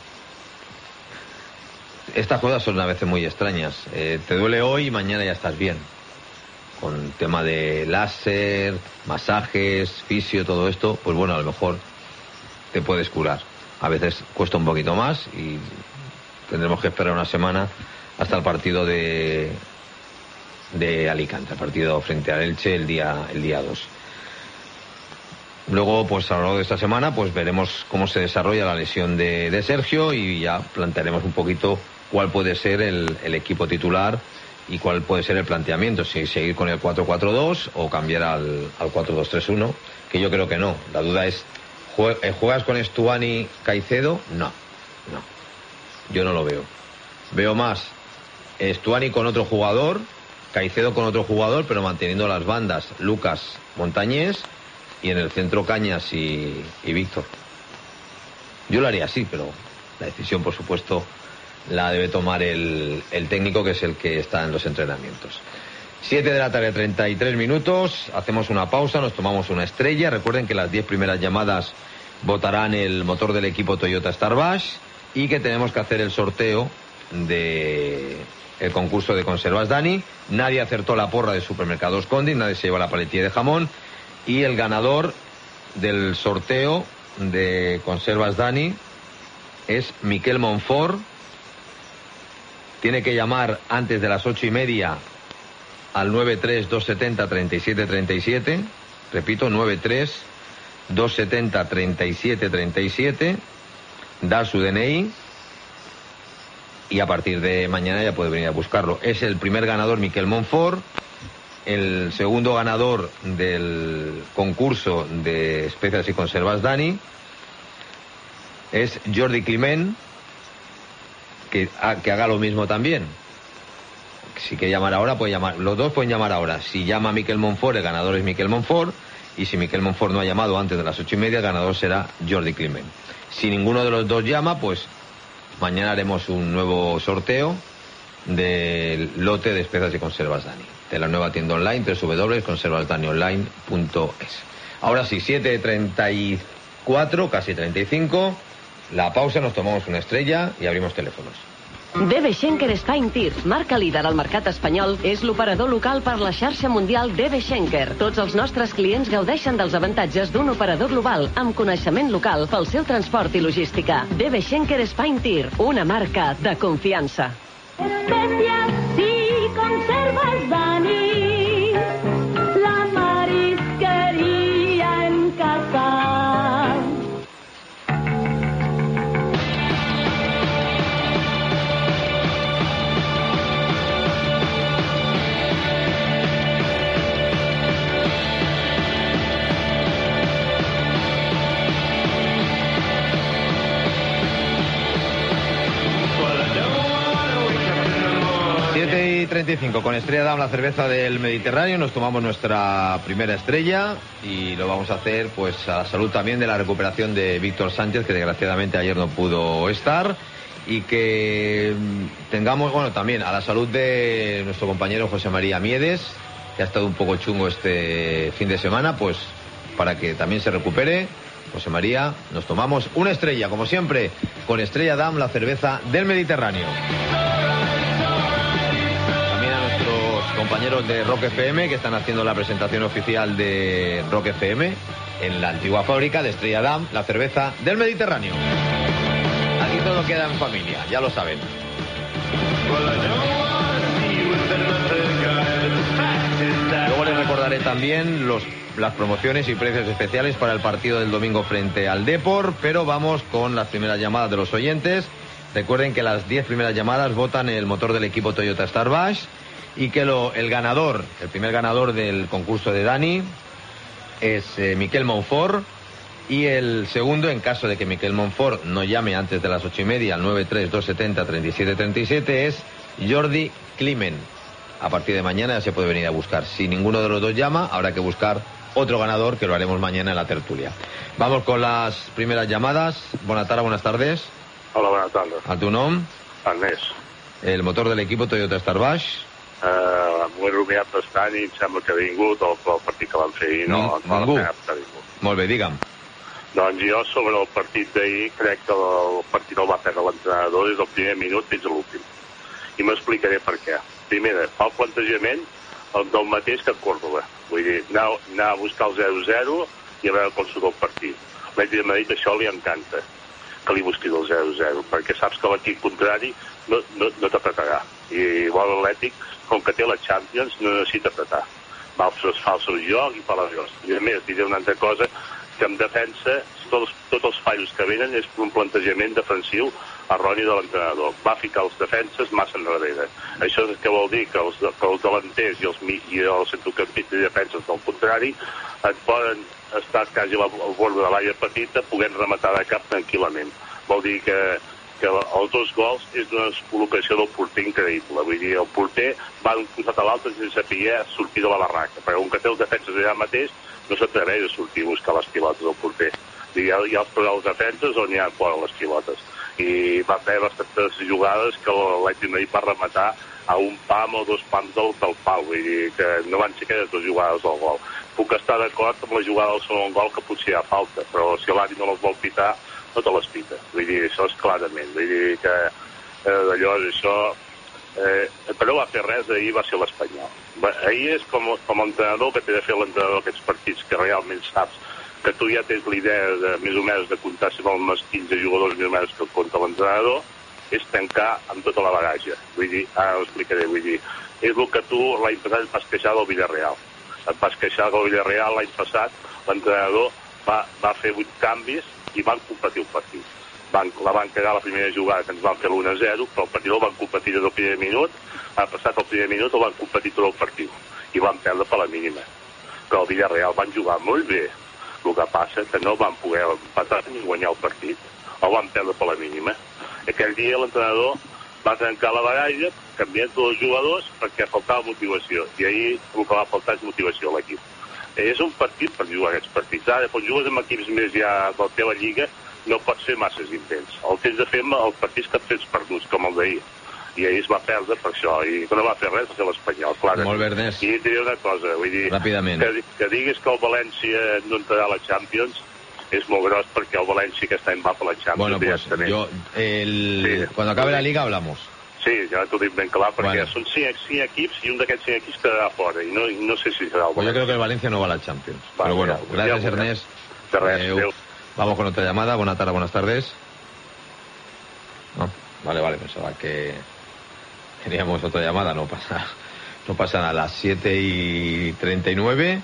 Estas cosas son a veces muy extrañas. Eh, te duele hoy y mañana ya estás bien. Con tema de láser, masajes, fisio, todo esto, pues bueno, a lo mejor te puedes curar. A veces cuesta un poquito más y tendremos que esperar una semana hasta el partido de, de Alicante, el partido frente al Elche el día el día dos. Luego, pues a lo largo de esta semana, pues veremos cómo se desarrolla la lesión de, de Sergio y ya plantearemos un poquito cuál puede ser el, el equipo titular y cuál puede ser el planteamiento, si seguir con el cuatro cuatro dos o cambiar al, al cuatro dos tres uno, que yo creo que no. La duda es, ¿juegas con Estuani Caicedo? No, no, yo no lo veo. Veo más Estuani con otro jugador, Caicedo con otro jugador, pero manteniendo las bandas Lucas, Montañés, y en el centro Cañas y, y Víctor. Yo lo haría así, pero la decisión, por supuesto, la debe tomar el, el técnico, que es el que está en los entrenamientos. siete de la tarde, treinta y tres minutos. Hacemos una pausa, nos tomamos una estrella. Recuerden que las diez primeras llamadas votarán el motor del equipo Toyota Starbash y que tenemos que hacer el sorteo de el concurso de conservas Dani. Nadie acertó la porra de Supermercados Condi, nadie se lleva la paletilla de jamón. Y el ganador del sorteo de conservas Dani es Miquel Monfort. Tiene que llamar antes de las ocho y media al nueve tres dos setenta treinta y siete treinta y siete. Repito, nueve tres dos setenta treinta y siete treinta y siete. Dar su D N I y a partir de mañana ya puede venir a buscarlo. Es el primer ganador, Miquel Monfort. El segundo ganador del concurso de especias y conservas Dani es Jordi Climent, que, ah, que haga lo mismo también. Si quiere llamar ahora, puede llamar. Los dos pueden llamar ahora. Si llama Miquel Monfort, el ganador es Miquel Monfort. Y si Miquel Monfort no ha llamado antes de las ocho y media, el ganador será Jordi Climent. Si ninguno de los dos llama, pues mañana haremos un nuevo sorteo del lote de especias y conservas Dani, de la nueva tienda online, doble u doble u doble u punto conservas dani online punto es. Ahora sí, siete treinta y cuatro, casi treinta y cinco. La pausa, nos tomamos una estrella y abrimos teléfonos. D B Schenker Spine Tir, marca líder al mercat espanyol, és l'operador local per la xarxa mundial D B Schenker. Tots els nostres clients gaudeixen dels avantatges d'un operador global amb coneixement local pel seu transport i logística. D B Schenker Spine Tir, una marca de confiança. Especias y conservas Dani, la marisquería en casa. siete y treinta y cinco, con Estrella Damm, la cerveza del Mediterráneo, nos tomamos nuestra primera estrella y lo vamos a hacer pues a la salud también de la recuperación de Víctor Sánchez, que desgraciadamente ayer no pudo estar, y que tengamos, bueno, también a la salud de nuestro compañero José María Miedes, que ha estado un poco chungo este fin de semana, pues para que también se recupere. José María, nos tomamos una estrella, como siempre, con Estrella Damm, la cerveza del Mediterráneo. Compañeros de Rock F M que están haciendo la presentación oficial de Rock F M en la antigua fábrica de Estrella Damm, la cerveza del Mediterráneo. Aquí todo queda en familia, ya lo saben. Luego les recordaré también los, las promociones y precios especiales para el partido del domingo frente al Depor, pero vamos con las primeras llamadas de los oyentes. Recuerden que las diez primeras llamadas votan el motor del equipo Toyota Starbash y que lo, el ganador, el primer ganador del concurso de Dani es eh, Miquel Monfort, y el segundo, en caso de que Miquel Monfort no llame antes de las ocho y media al nueve tres dos siete cero tres siete tres siete, es Jordi Climent. A partir de mañana ya se puede venir a buscar. Si ninguno de los dos llama, habrá que buscar otro ganador, que lo haremos mañana en la tertulia. Vamos con las primeras llamadas. Buenas tardes, buenas tardes. Hola, buenas tardes. ¿A tu nom? Ernest. El motor del equipo Toyota Starbash. Uh, M'ho he rumiat bastant i em sembla que ha vingut el, el partit que van fer ahir. No, no, no ningú. Ha vingut. Molt bé, digue'm. Doncs jo, sobre el partit d'ahir, crec que el partit el va perdre l'entrenador des del primer minut fins a l'últim. I m'explicaré per què. Primera, fa el plantejament el del mateix que Córdoba. Vull dir, anar, anar a buscar el zero zero i a veure com surt el partit. L'Atlètic de Madrid això li encanta, que li busquis el zero zero, perquè saps que l'equip contrari no, no, no t'apretarà. I l'Atlètic, com que té la Champions, no necessita apretar. Va als falsos joc i fa la joc. I a més, diré una altra cosa, que en defensa tots, tots els fallos que venen és un plantejament defensiu erroni de l'entrenador. Va ficar els defenses massa enrere. Això és que vol dir que els, que els delanters i els, i els centrocampistes i defenses del contrari et poden estar quasi al bord de l'àrea petita podent rematar de cap tranquil·lament. Vol dir que que els dos gols és una col·locació del porter increïble. Vull dir, el porter va d'un costat a l'altre sense saber sortir de la barraca, perquè un que té els defenses allà mateix no s'atreveix a sortir a buscar les pilotes del porter. Hi ha, hi ha els defenses on hi ha fora les pilotes. I va haver bastantes jugades que l'Atlètic de Madrid va rematar a un pam o dos pams del, del pal. Vull dir que no van ser aquelles dues jugades del gol. Puc estar d'acord amb la jugada del segon gol, que potser hi ha falta, però si l'Atlètic no les vol pitar, no te les pita. Vull dir, això és clarament. Vull dir que eh, d'allò, això... Eh, però va fer res, ahir va ser l'Espanyol. Ahir és com, com l'entrenador que té de fer l'entrenador aquests partits, que realment saps que tu ja tens l'idea de més o menys de comptar amb els quinze jugadors més o menys que compta l'entrenador, és tancar amb tota la bagaja. Vull dir, ara ho explicaré, vull dir, és el que tu l'any passat et vas queixar del Villarreal. Et vas queixar del Villarreal l'any passat, l'entrenador va, va fer vuit canvis i van competir el partit. Van, la van cagar la primera jugada, que ens van fer l'u a zero, però el partit el van competir des del primer minut, ha passat el primer minut, el van competir tot el partit, i van perdre per la mínima. Però el Villarreal van jugar molt bé, el que passa que no van poder empatar ni guanyar el partit, el van perdre per la mínima. Aquell dia l'entrenador va trencar la baralla, canviant tots els jugadors, perquè faltava motivació, i ahir el que va faltar és motivació a l'equip. És un partit per jugar aquests partits. Ara, quan jugues amb equips més ja de la teva lliga, no pots fer masses intents. El tens de fer els partits que et fes perduts, com el d'ahir. I ahir es va perdre per això. I no va fer res a fer l'Espanyol, clar. Molt bé, Ernest. I et diré una cosa, vull dir... Ràpidament. Que, que diguis que el València no entrarà a la Champions és molt gros, perquè el València aquest any va per la Champions. Bueno, pues yo... El... Sí. Cuando acabe la Liga hablamos. Sí, ja t'ho dic ben clar, perquè bueno. són cinc, cinc equips i un d'aquests cinc equips quedarà fora, i no, i no sé si serà el Pues yo creo que el Valencia no va a la Champions. Vale, pero bueno, ya, gracias, ya, Ernest. De res, eh, adéu. Vamos con otra llamada. Buenas tardes, buenas tardes. No, vale, vale, pensaba que teníamos otra llamada, no pasa, no pasa nada. A las siete y treinta y nueve,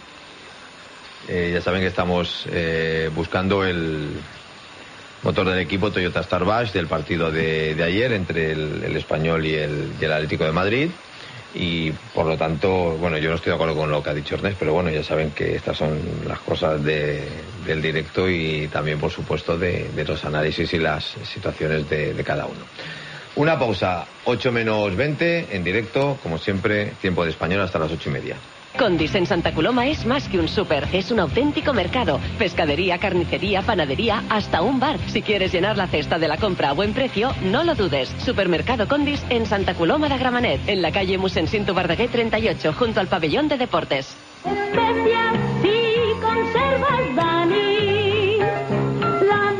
eh, ya saben que estamos eh, buscando el motor del equipo Toyota Starbash del partido de, de ayer entre el, el Español y el, y el Atlético de Madrid. Y por lo tanto, bueno, yo no estoy de acuerdo con lo que ha dicho Ernest, pero bueno, ya saben que estas son las cosas de, del directo y también, por supuesto, de, de los análisis y las situaciones de, de cada uno. Una pausa, ocho menos veinte, en directo, como siempre, tiempo de español hasta las ocho y media. Condis en Santa Coloma es más que un súper, es un auténtico mercado. Pescadería, carnicería, panadería, hasta un bar. Si quieres llenar la cesta de la compra a buen precio, no lo dudes. Supermercado Condis en Santa Coloma de Gramenet, en la calle Mossèn Verdaguer treinta y ocho, junto al pabellón de deportes. Especias y conservas Dani, la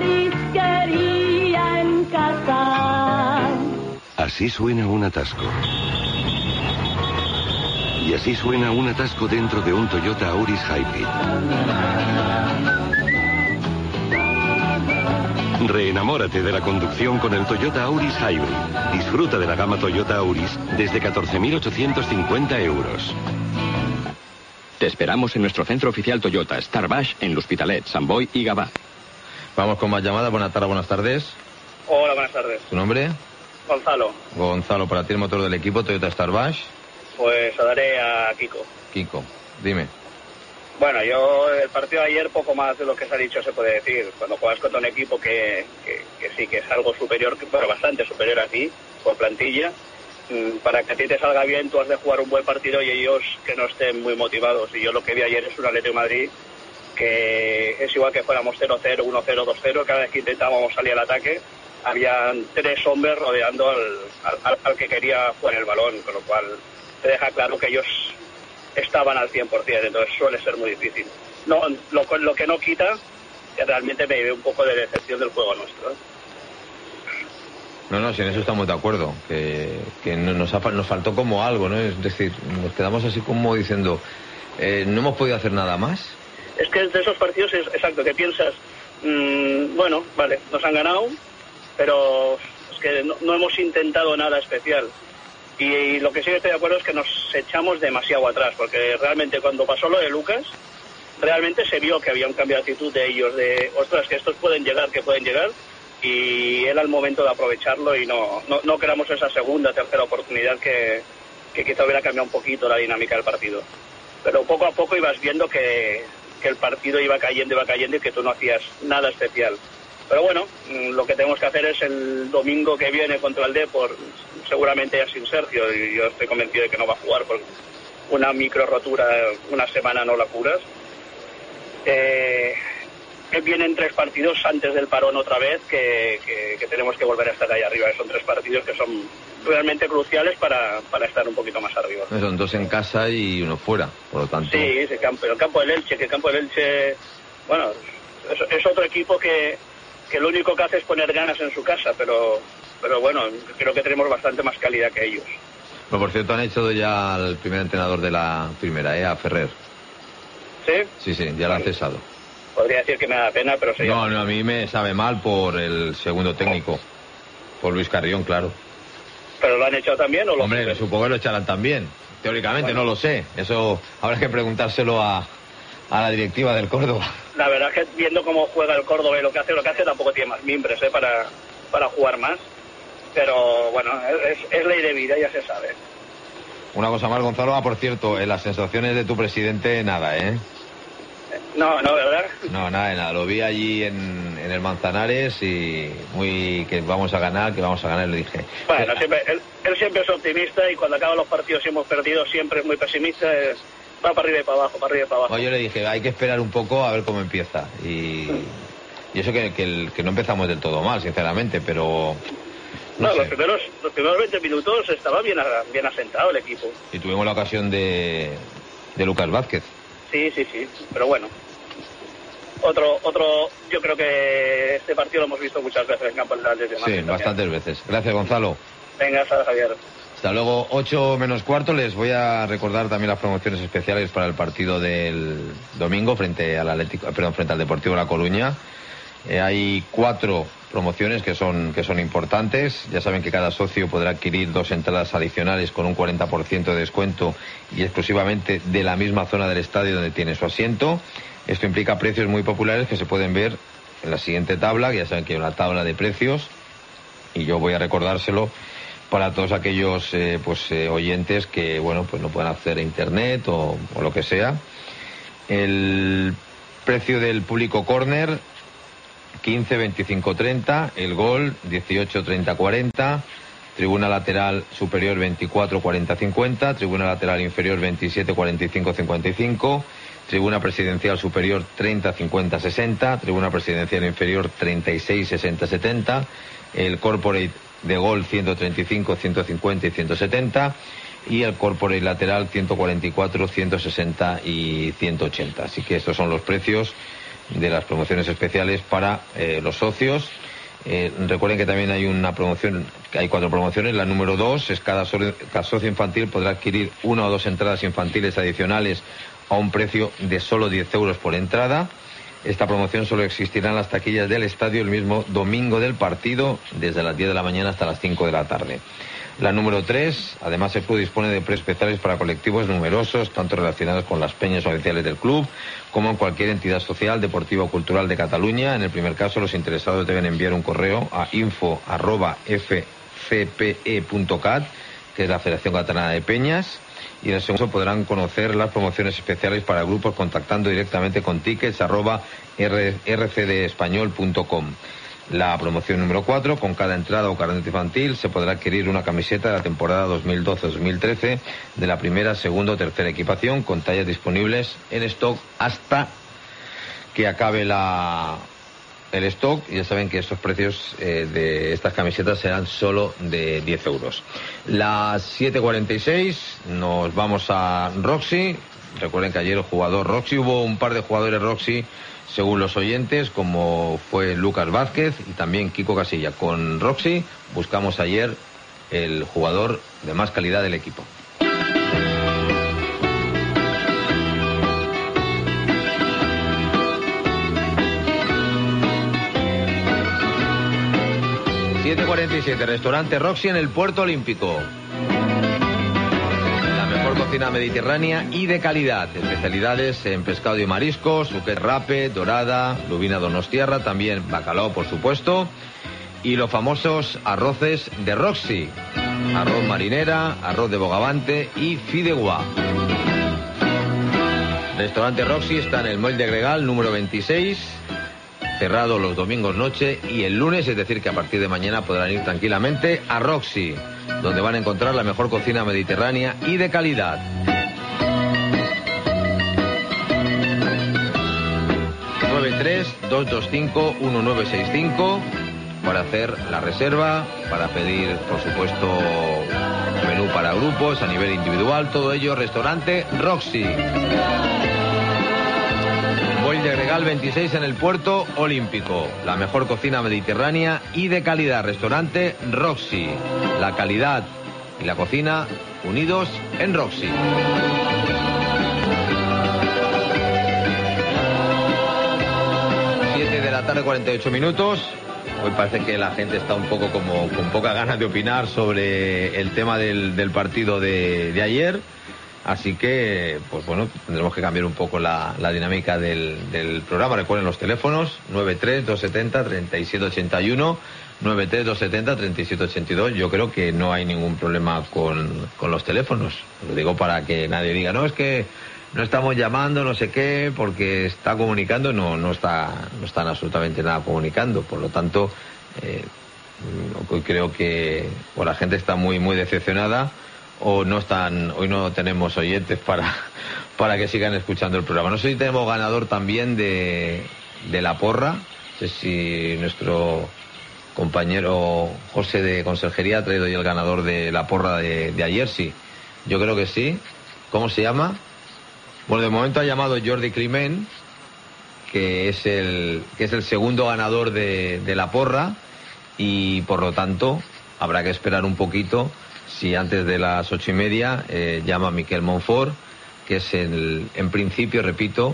marisquería en casa. Así suena un atasco. Y así suena un atasco dentro de un Toyota Auris Hybrid. Reenamórate de la conducción con el Toyota Auris Hybrid. Disfruta de la gama Toyota Auris desde catorce mil ochocientos cincuenta euros. Te esperamos en nuestro centro oficial Toyota, Starbash, en L'Hospitalet, Sant Boi y Gavà. Vamos con más llamadas. Buenas tardes, buenas tardes. Hola, buenas tardes. ¿Tu nombre? Gonzalo. Gonzalo, para ti el motor del equipo Toyota Starbash. Pues daré a Kiko. Kiko, dime. Bueno, yo el partido de ayer poco más de lo que se ha dicho se puede decir. Cuando juegas contra un equipo que, que, que sí que es algo superior, pero bastante superior a ti, por plantilla, para que a ti te salga bien tú has de jugar un buen partido y ellos que no estén muy motivados. Y yo lo que vi ayer es un Atlético de Madrid que es igual que fuéramos cero cero, uno cero, dos cero, cada vez que intentábamos salir al ataque habían tres hombres rodeando al, al, al que quería jugar el balón, con lo cual te deja claro que ellos estaban al cien por ciento, entonces suele ser muy difícil. No, lo, lo que no quita que realmente me lleve un poco de decepción del juego nuestro, ¿eh? No, no, si en eso estamos de acuerdo, que, que nos, ha, nos faltó como algo, ¿no? Es decir, nos quedamos así como diciendo, eh, no hemos podido hacer nada más. Es que de esos partidos es exacto, que piensas, mmm, bueno, vale, nos han ganado, pero es que no, no hemos intentado nada especial. Y, y lo que sí estoy de acuerdo es que nos echamos demasiado atrás, porque realmente cuando pasó lo de Lucas, realmente se vio que había un cambio de actitud de ellos, de, ostras, que estos pueden llegar, que pueden llegar, y era el momento de aprovecharlo y no, no, no queramos esa segunda, tercera oportunidad que, que quizá hubiera cambiado un poquito la dinámica del partido. Pero poco a poco ibas viendo que, que el partido iba cayendo, iba cayendo y que tú no hacías nada especial. Pero bueno, lo que tenemos que hacer es el domingo que viene contra el Depor, seguramente ya sin Sergio, y yo estoy convencido de que no va a jugar porque una micro rotura, una semana no la curas. Eh, que vienen tres partidos antes del parón otra vez, que, que, que tenemos que volver a estar ahí arriba. Son tres partidos que son realmente cruciales para, para estar un poquito más arriba. Son dos en casa y uno fuera, por lo tanto. Sí, ese campo, el campo del Elche, que el campo del Elche, bueno, es, es otro equipo que, que lo único que hace es poner ganas en su casa, pero, pero bueno, creo que tenemos bastante más calidad que ellos. Pero por cierto, han echado ya al primer entrenador de la primera, ¿eh? A Ferrer. ¿Sí? Sí, sí, ya lo han cesado. Podría decir que me da pena, pero sí. No, no, a mí me sabe mal por el segundo técnico, por Luis Carrión, claro. ¿Pero lo han echado también o lo Hombre, siguen? supongo que lo echarán también. Teóricamente, bueno, no lo sé. Eso habrá que preguntárselo a, a la directiva del Córdoba. La verdad es que viendo cómo juega el Córdoba y lo que hace, lo que hace tampoco tiene más mimbres, ¿eh? para, para jugar más. Pero bueno, es, es ley de vida, ya se sabe. Una cosa más, Gonzalo. Ah, por cierto, en las sensaciones de tu presidente, nada, ¿eh? No, no, ¿verdad? No, nada de nada. Lo vi allí en, en el Manzanares y muy que vamos a ganar, que vamos a ganar, le dije. Bueno, siempre, él, él siempre es optimista y cuando acaban los partidos y hemos perdido siempre es muy pesimista. Es, va para arriba y para abajo, para arriba y para abajo. No, yo le dije, hay que esperar un poco a ver cómo empieza. Y, y eso que, que, el, que no empezamos del todo mal, sinceramente, pero... No, No, los, sé. primeros, los primeros veinte minutos estaba bien, bien asentado el equipo. Y tuvimos la ocasión de, de Lucas Vázquez. Sí, sí, sí, pero bueno. Otro, otro, yo creo que este partido lo hemos visto muchas veces en campo del Atlético de Madrid. Sí, bastantes veces. Gracias, Gonzalo. Venga, hasta Javier. Hasta luego, ocho menos cuarto. Les voy a recordar también las promociones especiales para el partido del domingo frente al Atlético, perdón, frente al Deportivo La Coruña. Eh, hay cuatro promociones que son que son importantes. Ya saben que cada socio podrá adquirir dos entradas adicionales con un cuarenta por ciento de descuento y exclusivamente de la misma zona del estadio donde tiene su asiento. Esto implica precios muy populares que se pueden ver en la siguiente tabla, que ya saben que hay una tabla de precios y yo voy a recordárselo para todos aquellos eh, pues eh, oyentes que bueno pues no puedan acceder a internet o, o lo que sea. El precio del público córner quince, veinticinco, treinta, el gol dieciocho, treinta, cuarenta, tribuna lateral superior veinticuatro, cuarenta, cincuenta, tribuna lateral inferior veintisiete, cuarenta y cinco, cincuenta y cinco, tribuna presidencial superior treinta, cincuenta, sesenta, tribuna presidencial inferior treinta y seis, sesenta, setenta, el corporate de gol ciento treinta y cinco, ciento cincuenta y ciento setenta y el corporate lateral ciento cuarenta y cuatro, ciento sesenta y ciento ochenta. Así que estos son los precios de las promociones especiales para eh, los socios. Eh, recuerden que también hay una promoción, que hay cuatro promociones. La número dos es cada, so cada socio infantil podrá adquirir una o dos entradas infantiles adicionales a un precio de solo diez euros por entrada. Esta promoción solo existirá en las taquillas del estadio el mismo domingo del partido, desde las diez de la mañana hasta las cinco de la tarde. La número tres, además el club dispone de precios especiales para colectivos numerosos, tanto relacionados con las peñas oficiales del club, como en cualquier entidad social, deportiva o cultural de Cataluña. En el primer caso, los interesados deben enviar un correo a info arroba f c p e punto cat, que es la Federación Catalana de Peñas, y en el segundo podrán conocer las promociones especiales para grupos contactando directamente con tickets arroba r c d español punto com. La promoción número cuatro, con cada entrada o carnet infantil se podrá adquirir una camiseta de la temporada dos mil doce dos mil trece de la primera, segunda o tercera equipación, con tallas disponibles en stock hasta que acabe la, el stock. Ya saben que estos precios eh, de estas camisetas serán solo de diez euros. Las siete cuarenta y seis nos vamos a Roxy. Recuerden que ayer el jugador Roxy, hubo un par de jugadores Roxy según los oyentes, como fue Lucas Vázquez y también Kiko Casilla. Con Roxy buscamos ayer el jugador de más calidad del equipo. siete cuarenta y siete, restaurante Roxy en el Puerto Olímpico. Cocina mediterránea y de calidad, especialidades en pescado y mariscos, suquet rape, dorada, lubina donostiarra, también bacalao por supuesto, y los famosos arroces de Roxy, arroz marinera, arroz de bogavante y fideuá. Restaurante Roxy está en el Moll de Gregal número veintiséis, cerrado los domingos noche y el lunes, es decir que a partir de mañana podrán ir tranquilamente a Roxy, donde van a encontrar la mejor cocina mediterránea y de calidad. nueve tres dos dos cinco uno nueve seis cinco para hacer la reserva, para pedir, por supuesto, menú para grupos, a nivel individual, todo ello, restaurante Roxy. Moll de Gregal veintiséis en el Puerto Olímpico. La mejor cocina mediterránea y de calidad. Restaurante Roxy. La calidad y la cocina unidos en Roxy. siete de la tarde, cuarenta y ocho minutos. Hoy parece que la gente está un poco como con poca ganas de opinar sobre el tema del, del partido de, de ayer. Así que, pues bueno, tendremos que cambiar un poco la, la dinámica del, del programa. Recuerden los teléfonos, nueve tres dos siete cero tres siete ocho uno, nueve tres dos siete cero tres siete ocho dos. Yo creo que no hay ningún problema con, con los teléfonos. Lo digo para que nadie diga, no, es que no estamos llamando, no sé qué, porque está comunicando. No, no, está, no están absolutamente nada comunicando. Por lo tanto, eh, creo que o la gente está muy, muy decepcionada, o no están, hoy no tenemos oyentes para, para que sigan escuchando el programa. No sé si tenemos ganador también de, de la porra. No sé si nuestro compañero José de Conserjería ha traído ya el ganador de la porra de, de ayer. Sí, yo creo que sí. ¿Cómo se llama? Bueno, de momento ha llamado Jordi Climent, que es el, que es el segundo ganador de, de la porra, y por lo tanto habrá que esperar un poquito. Si antes de las ocho y media eh, llama Miquel Monfort, que es el, en principio, repito,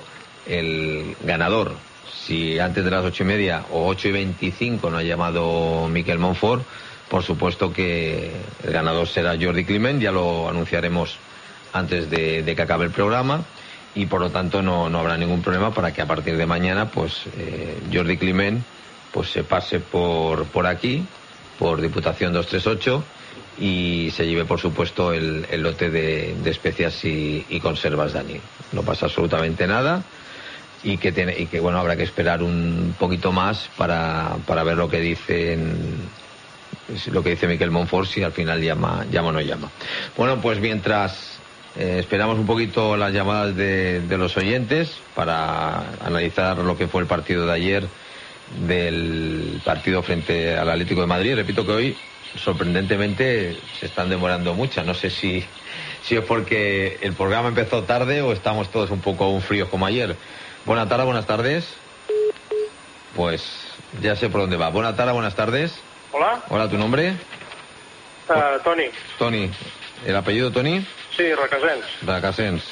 el ganador. Si antes de las ocho y media o ocho y veinticinco no ha llamado Miquel Monfort, por supuesto que el ganador será Jordi Climent. Ya lo anunciaremos antes de, de que acabe el programa, y por lo tanto no, no habrá ningún problema para que a partir de mañana pues eh, Jordi Climent pues se pase por, por aquí, por Diputación doscientos treinta y ocho, y se lleve por supuesto el, el lote de, de especias y, y conservas, Dani. No pasa absolutamente nada, y que tiene, y que bueno, habrá que esperar un poquito más para, para ver lo que dicen, lo que dice Miquel Monfort, si al final llama, llama o no llama. Bueno, pues mientras eh, esperamos un poquito las llamadas de, de los oyentes para analizar lo que fue el partido de ayer, del partido frente al Atlético de Madrid. Repito que hoy sorprendentemente se están demorando mucho. No sé si, si es porque el programa empezó tarde o estamos todos un poco aún fríos como ayer. Buenas tardes, buenas tardes. Pues ya sé por dónde va. Buenas tardes, buenas tardes. Hola. Hola, ¿tu nombre? Uh, Toni. Toni. ¿El apellido Toni? Sí, Racasens. Racasens.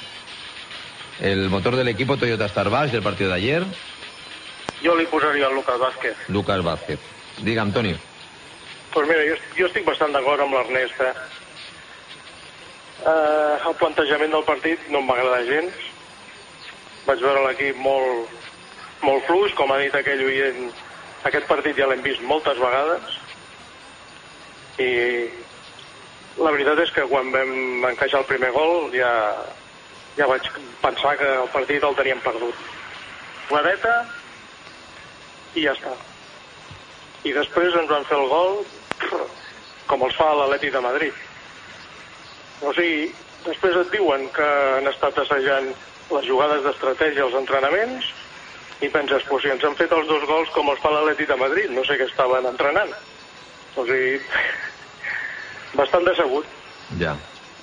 ¿El motor del equipo Toyota Starbash del partido de ayer? Jo li posaria el Lucas Vázquez. Lucas Vázquez. Diga, Antonio. Pues mira, jo, jo estic bastant d'acord amb l'Ernest, eh? Uh, el plantejament del partit no em va agradar gens. vaig veure l'equip molt, molt fluix, com ha dit aquell oient, aquest partit ja l'hem vist moltes vegades, i la veritat és que quan vam encaixar el primer gol ja, ja vaig pensar que el partit el teníem perdut. Guadeta i ja està. I després ens van fer el gol com els fa l'Atlètic de Madrid. O sigui, després et diuen que han estat assajant les jugades d'estratègia als entrenaments i penses, pues si ens han fet els dos gols com els fa l'Atlètic de Madrid, no sé què estaven entrenant. O sigui, bastant decebut. Ja.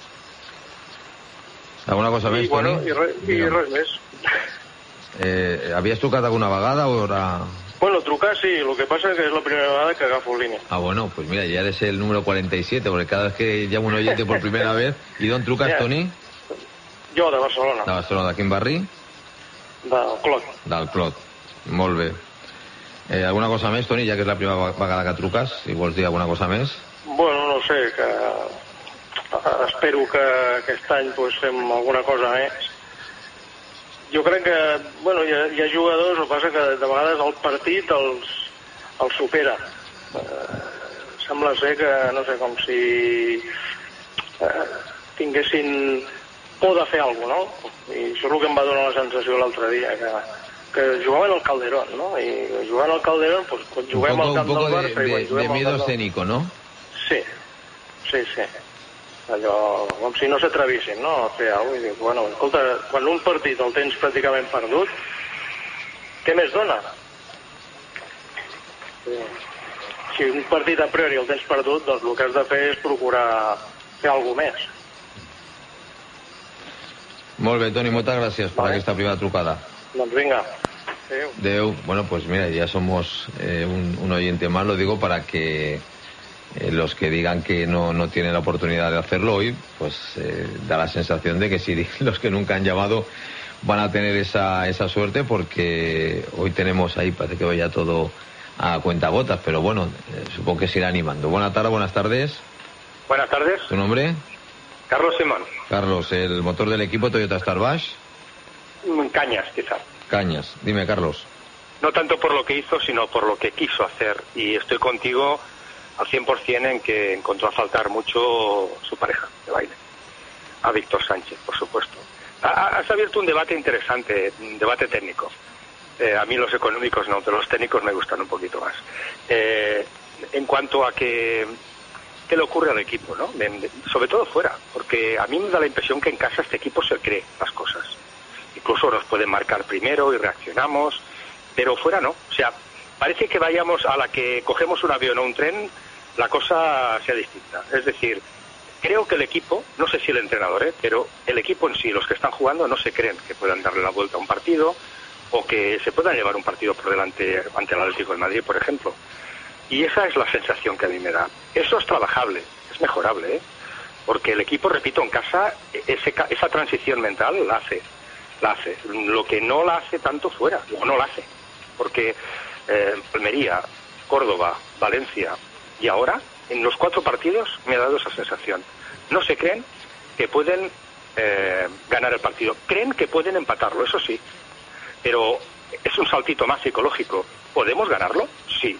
Alguna cosa més, I, bueno, Toni? I, re, i res més. Eh, havies trucat alguna vegada o era...? Bueno, trucar sí, lo que pasa es que es la primera vegada que agafo línea. Ah, bueno, pues mira, ya eres el número cuarenta y siete, porque cada vez que llamo un oyente por primera vez... ¿Y d'on trucas, Yeah. Toni? Jo, de Barcelona. De Barcelona, de quin barri? Del Clot. Del Clot. Molt bé. Eh, alguna cosa més, Toni, ja que és la primera vegada que truques? Si vols dir alguna cosa més? Bueno, no sé, que espero que aquest any pues, fem alguna cosa més. Jo crec que, bueno, hi ha, hi ha jugadors, el que passa que de vegades el partit els, els supera. Eh, sembla ser que, no sé, com si eh, tinguessin por de fer alguna cosa, no? I això és el que em va donar la sensació l'altre dia, que, que jugaven al Calderón, no? I jugant al Calderón, pues, quan juguem un poco, al camp un poco del de, Barça... de, i quan juguem de al miedo camp del... escénico, ¿no? Sí, sí, sí. Allò, com si no s'atrevissin, no?, a fer alguna cosa. I dic, bueno, escolta, quan un partit el tens pràcticament perdut, què més dona? Sí. Si un partit a priori el tens perdut, doncs el que has de fer és procurar fer alguna més. Molt bé, Toni, moltes gràcies per Vale. aquesta primera trucada. Doncs vinga. Adéu. Deu, bueno, pues mira, ya somos eh, un, un oyente más, lo digo para que eh, los que digan que no, no tienen la oportunidad de hacerlo hoy, pues eh, da la sensación de que si los que nunca han llamado van a tener esa, esa suerte, porque hoy tenemos ahí, parece que hoy ya todo a cuentagotas, pero bueno, eh, supongo que se irá animando. Buenas tardes, buenas tardes. Buenas tardes. ¿Tu nombre? Carlos Simón. Carlos, el motor del equipo Toyota Starbash. Cañas, quizá. Cañas. Dime, Carlos. No tanto por lo que hizo, sino por lo que quiso hacer. Y estoy contigo al cien por cien en que encontró a faltar mucho su pareja de baile. A Víctor Sánchez, por supuesto. Has abierto un debate interesante, un debate técnico. Eh, a mí los económicos no, pero los técnicos me gustan un poquito más. Eh, en cuanto a que... ¿Qué le ocurre al equipo, no? De, de, sobre todo fuera, porque a mí me da la impresión que en casa este equipo se cree las cosas. Incluso nos pueden marcar primero y reaccionamos, pero fuera no. O sea, parece que vayamos a la que cogemos un avión o un tren, la cosa sea distinta. Es decir, creo que el equipo, no sé si el entrenador, ¿eh? pero el equipo en sí, los que están jugando, no se creen que puedan darle la vuelta a un partido o que se puedan llevar un partido por delante ante el Atlético de Madrid, por ejemplo. Y esa es la sensación que a mí me da. Eso es trabajable, es mejorable, ¿eh? Porque el equipo, repito, en casa, ese, esa transición mental la hace, la hace. Lo que no la hace tanto fuera, o no la hace. Porque eh, Almería, Córdoba, Valencia y ahora, en los cuatro partidos, me ha dado esa sensación. No se creen que pueden eh, ganar el partido. Creen que pueden empatarlo, eso sí. Pero es un saltito más psicológico. ¿Podemos ganarlo? Sí.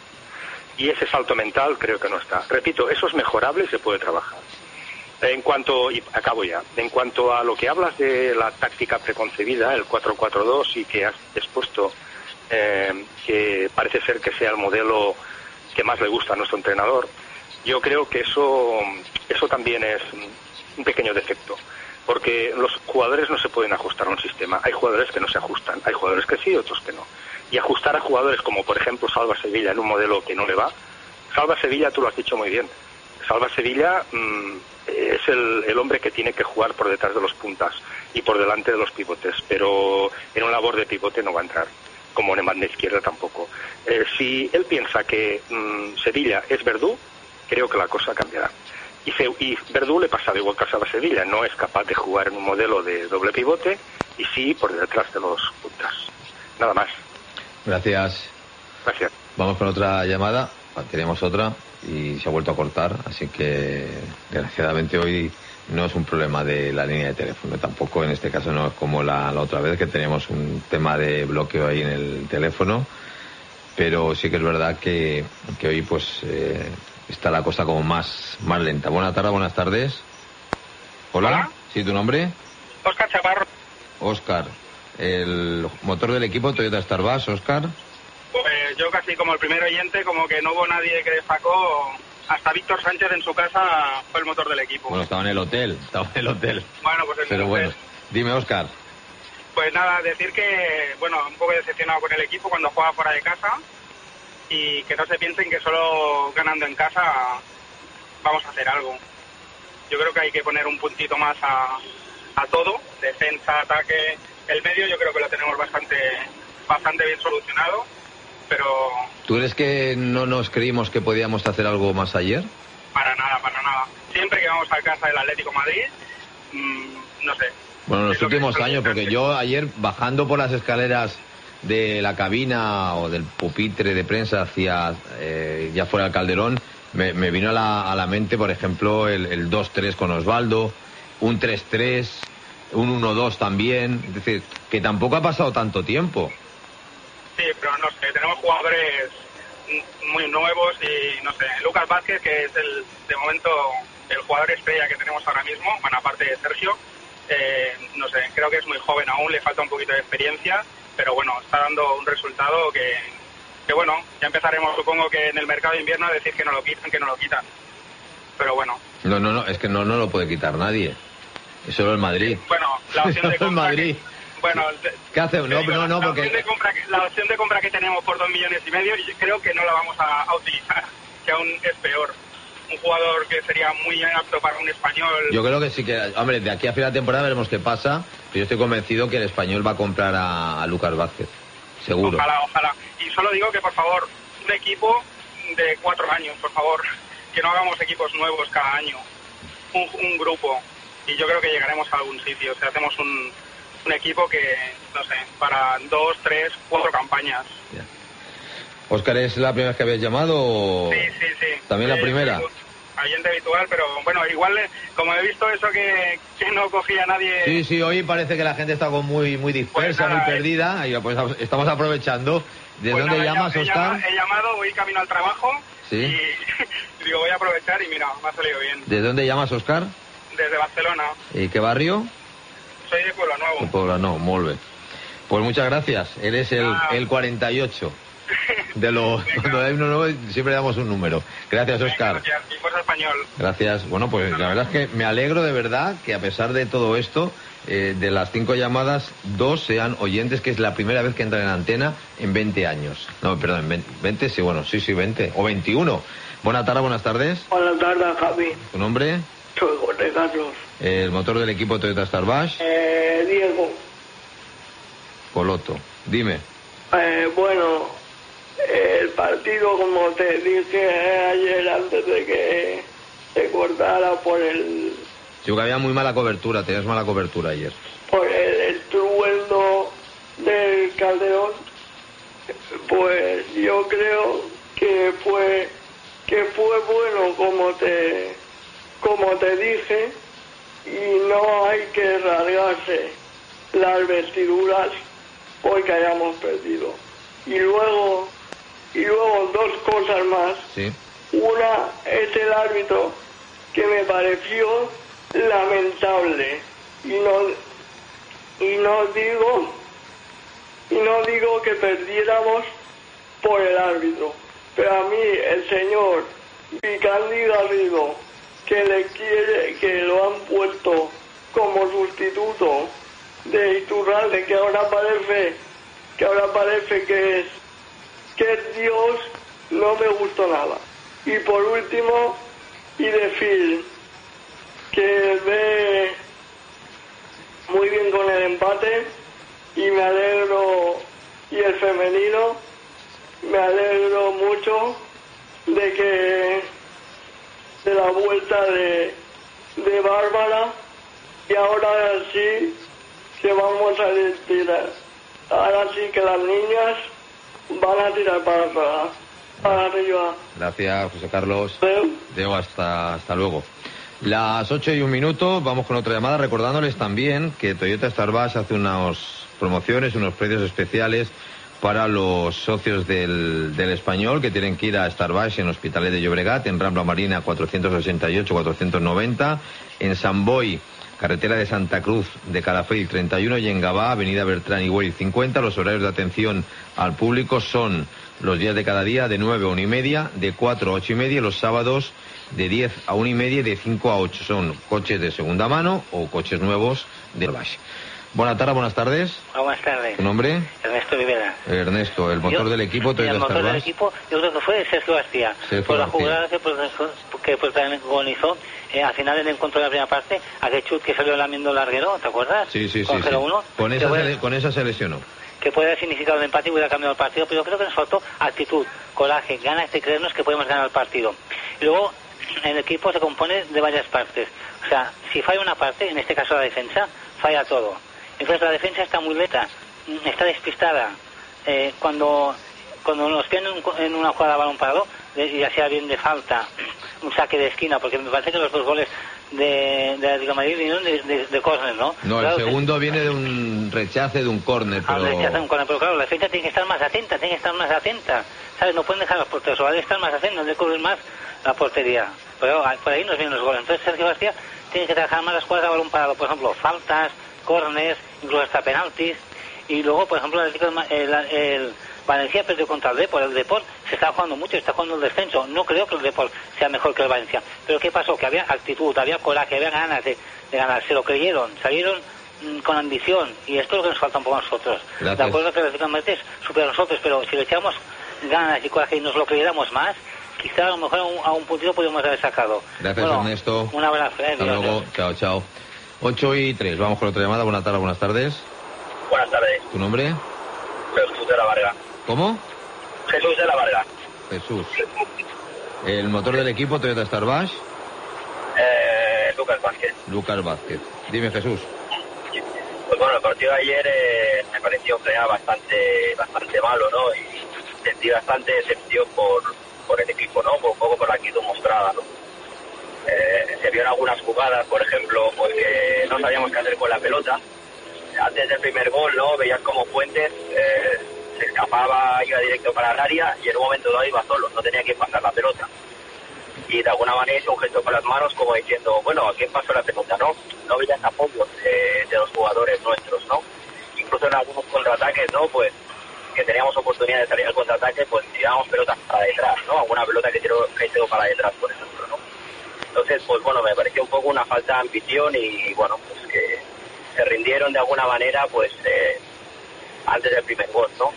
Y ese salto mental creo que no está. Repito, eso es mejorable y se puede trabajar. En cuanto, y acabo ya, en cuanto a lo que hablas de la táctica preconcebida, el cuatro cuatro dos, y que has expuesto eh, que parece ser que sea el modelo que más le gusta a nuestro entrenador, yo creo que eso, eso también es un pequeño defecto. Porque los jugadores no se pueden ajustar a un sistema. Hay jugadores que no se ajustan, hay jugadores que sí, otros que no. Y ajustar a jugadores como, por ejemplo, Salva Sevilla en un modelo que no le va. Salva Sevilla, tú lo has dicho muy bien. Salva Sevilla mmm, es el, el hombre que tiene que jugar por detrás de los puntas y por delante de los pivotes, pero en un labor de pivote no va a entrar, como en banda izquierda tampoco. Eh, si él piensa que mmm, Sevilla es Verdú, creo que la cosa cambiará. Y, Fe, y Verdú le pasa igual que a Salva Sevilla, no es capaz de jugar en un modelo de doble pivote y sí por detrás de los puntas. Nada más. Gracias. Gracias. Vamos con otra llamada. Tenemos otra y se ha vuelto a cortar, así que desgraciadamente hoy no es un problema de la línea de teléfono. Tampoco en este caso no es como la, la otra vez que teníamos un tema de bloqueo ahí en el teléfono. Pero sí que es verdad que, que hoy pues eh, está la cosa como más, más lenta. Buenas tardes, buenas tardes. Hola. Hola. ¿Sí, tu nombre? Óscar Chaparro. Óscar. El motor del equipo Toyota Starbass, Óscar. Pues yo casi como el primer oyente, como que no hubo nadie que destacó. Hasta Víctor Sánchez en su casa fue el motor del equipo. Bueno, estaba en el hotel, estaba en el hotel. Bueno, pues Pero entonces, bueno, dime, Óscar. Pues nada, decir que, bueno, un poco decepcionado con el equipo cuando juega fuera de casa y que no se piensen que solo ganando en casa vamos a hacer algo. Yo creo que hay que poner un puntito más a, a todo, defensa, ataque, el medio yo creo que lo tenemos bastante, bastante bien solucionado, pero... ¿Tú crees que no nos creímos que podíamos hacer algo más ayer? Para nada, para nada. Siempre que vamos a casa del Atlético Madrid, mmm, no sé. Bueno, en los últimos años, porque yo ayer bajando por las escaleras de la cabina o del pupitre de prensa hacia eh, ya fuera del Calderón, me, me vino a la, a la mente, por ejemplo, el, el dos tres con Osvaldo, un tres tres, un uno dos también, es decir, que tampoco ha pasado tanto tiempo. Sí, pero no sé, tenemos jugadores muy nuevos y no sé, Lucas Vázquez, que es el de momento el jugador estrella que tenemos ahora mismo, bueno, aparte de Sergio, eh, no sé, creo que es muy joven aún, le falta un poquito de experiencia, pero bueno, está dando un resultado que, que bueno, ya empezaremos supongo que en el mercado de invierno a decir que no lo quitan, que no lo quitan, pero bueno. No, no, no, es que no, no lo puede quitar nadie, es solo el Madrid. Bueno, la opción de compra Madrid. Que, bueno, ¿Qué hace? No, digo, no, no, la porque... Opción de compra que, la opción de compra que tenemos por dos millones y medio, creo que no la vamos a, a utilizar, que aún es peor. Un jugador que sería muy apto para un español. Yo creo que sí que, hombre, de aquí a final de temporada veremos qué pasa, pero yo estoy convencido que el español va a comprar a, a Lucas Vázquez, seguro. Ojalá, ojalá. Y solo digo que, por favor, un equipo de cuatro años, por favor, que no hagamos equipos nuevos cada año, un, un grupo, y yo creo que llegaremos a algún sitio, o sea, hacemos un, un equipo que, no sé, para dos, tres, cuatro campañas. Ya. Óscar, ¿es la primera vez que habías llamado o...? Sí, sí, sí. ¿También la eh, primera? Oyente habitual, pero bueno, igual como he visto eso que, que no cogía nadie... Sí, sí, hoy parece que la gente está como muy, muy dispersa, pues nada, muy perdida, y pues estamos aprovechando. ¿De pues dónde nada, llamas, he, Óscar? He llamado, voy camino al trabajo, ¿sí? Y digo, voy a aprovechar y mira, me ha salido bien. ¿De dónde llamas, Óscar? Desde Barcelona. ¿Y qué barrio? Soy de Puebla Nuevo. De Puebla Nuevo, muy bien. Pues muchas gracias, eres el, ah. el cuarenta y ocho. De lo, cuando hay uno nuevo siempre damos un número. Gracias, Óscar. Gracias, y fuerza español. Gracias. Bueno, pues la verdad es que me alegro de verdad que a pesar de todo esto, eh, de las cinco llamadas, dos sean oyentes, que es la primera vez que entran en antena en veinte años. No, perdón, en veinte, sí, bueno, sí, sí, veinte. O veintiuno. Buenas tardes, buenas tardes. Buenas tardes, Javi. ¿Tu nombre? Soy Jorge Carlos. El motor del equipo Toyota Starbass. Eh, Diego. Coloto. Dime. Eh, bueno... El partido, como te dije ayer antes de que se cortara por el... Sí, que había muy mala cobertura, tenías mala cobertura ayer. Por el estruendo del Calderón, pues yo creo que fue que fue bueno como te como te dije, y no hay que rasgarse las vestiduras porque hayamos perdido. Y luego Y luego dos cosas más. Sí. Una es el árbitro, que me pareció lamentable. Y no, y no digo, y no digo que perdiéramos por el árbitro. Pero a mí el señor Vicandi Garrido, que le quiere, que lo han puesto como sustituto de Iturralde, que ahora parece, que ahora parece que es que Dios, no me gustó nada. Y por último, y decir que ve muy bien con el empate, y me alegro, y el femenino, me alegro mucho de que de la vuelta de, de Bárbara, y ahora sí que vamos a tirar. Ahora sí que las niñas van a tirar para atrás, para arriba. Gracias, José Carlos. Deu. Deu, hasta, hasta luego. Las ocho y un minuto, vamos con otra llamada, recordándoles también que Toyota Starbash hace unas promociones, unos precios especiales para los socios del, del Español, que tienen que ir a Starbash en Hospitalet de Llobregat, en Rambla Marina cuatrocientos ochenta y ocho cuatrocientos noventa, en San Boi, carretera de Santa Cruz de Calafell treinta y uno, y en Gavà, avenida Bertrán y Güell cincuenta. Los horarios de atención al público son los días de cada día de nueve a una y media, de cuatro a ocho y media, y los sábados de diez a una y media y de cinco a ocho. Son coches de segunda mano o coches nuevos de Starbash. Buenas tardes, buenas tardes. Buenas tardes. ¿Tu nombre? Ernesto Rivera. Ernesto, el motor yo, del equipo Toyota El motor Starbash. del equipo, yo creo que fue Sergio García. Sergio por la García. jugada que, que protagonizó eh, al final del encuentro de la primera parte, aquel chut que salió lamiendo el larguero, ¿te acuerdas? Sí, sí, sí. Con sí. cero uno. Con, esa puede, se, con esa se lesionó. Que puede haber significado el empate y hubiera cambiado el partido, pero yo creo que nos faltó actitud, coraje, ganas de creernos que podemos ganar el partido. Y luego, el equipo se compone de varias partes. O sea, si falla una parte, en este caso la defensa, falla todo. Entonces la defensa está muy lenta, está despistada. Eh, cuando cuando nos quedan en, en una jugada de balón parado, de, ya sea bien de falta, un saque de esquina, porque me parece que los dos goles de, de Atlético de Madrid vinieron de, de, de córner, ¿no? No, claro, el segundo que, viene de un rechace de un córner, pero... Ah, rechace de un córner, pero claro, la defensa tiene que estar más atenta, tiene que estar más atenta, ¿sabes? No pueden dejar los porteros, o hay que estar más atentos, no cubrir más la portería. Pero por ahí nos vienen los goles. Entonces Sergio García tiene que trabajar más las jugadas de balón parado, por ejemplo, faltas, córneres, incluso hasta penaltis. Y luego, por ejemplo, el, el, el Valencia perdió contra el Depor. El Depor se está jugando mucho, está jugando el descenso. No creo que el Depor sea mejor que el Valencia. Pero ¿qué pasó? Que había actitud, había coraje, había ganas de, de ganar. Se lo creyeron, salieron mmm, con ambición. Y esto es lo que nos falta un poco a nosotros. Gracias. De acuerdo que el Atlético de Madrid es superior a nosotros, pero si le echamos ganas y coraje y nos lo creyéramos más, quizá a lo mejor a un, a un puntito podríamos haber sacado. Gracias, bueno, Ernesto. Un abrazo. Eh, Hasta Dios, luego. Dios. Chao, chao. ocho y tres. Vamos con otra llamada. Buenas tardes, buenas tardes. Buenas tardes. ¿Tu nombre? Jesús de la Varga. ¿Cómo? Jesús de la Varga. Jesús. ¿El motor del equipo Toyota Starbash? Eh, Lucas Vázquez. Lucas Vázquez. Dime, Jesús. Pues bueno, el partido de ayer eh, me pareció que era bastante, bastante malo, ¿no? Y sentí bastante decepción por, por el equipo, ¿no? Un poco por la actitud mostrada, ¿no? Eh, se vieron algunas jugadas, por ejemplo, porque no sabíamos qué hacer con la pelota. Antes del primer gol, ¿no? Veías como Fuentes eh, se escapaba, iba directo para el área y en un momento dado iba solo, no tenía que pasar la pelota. Y de alguna manera hizo un gesto con las manos como diciendo, bueno, ¿a quién pasó la pelota? No, no veías apoyos de, de los jugadores nuestros, ¿no? Incluso en algunos contraataques, ¿no? Pues que teníamos oportunidad de salir al contraataque, pues tirábamos pelotas para detrás, ¿no? Alguna pelota que tiró, que tiró para detrás, por ejemplo, ¿no? Entonces, pues bueno, me pareció un poco una falta de ambición y, bueno, pues que se rindieron de alguna manera, pues, eh, antes del primer gol, ¿no?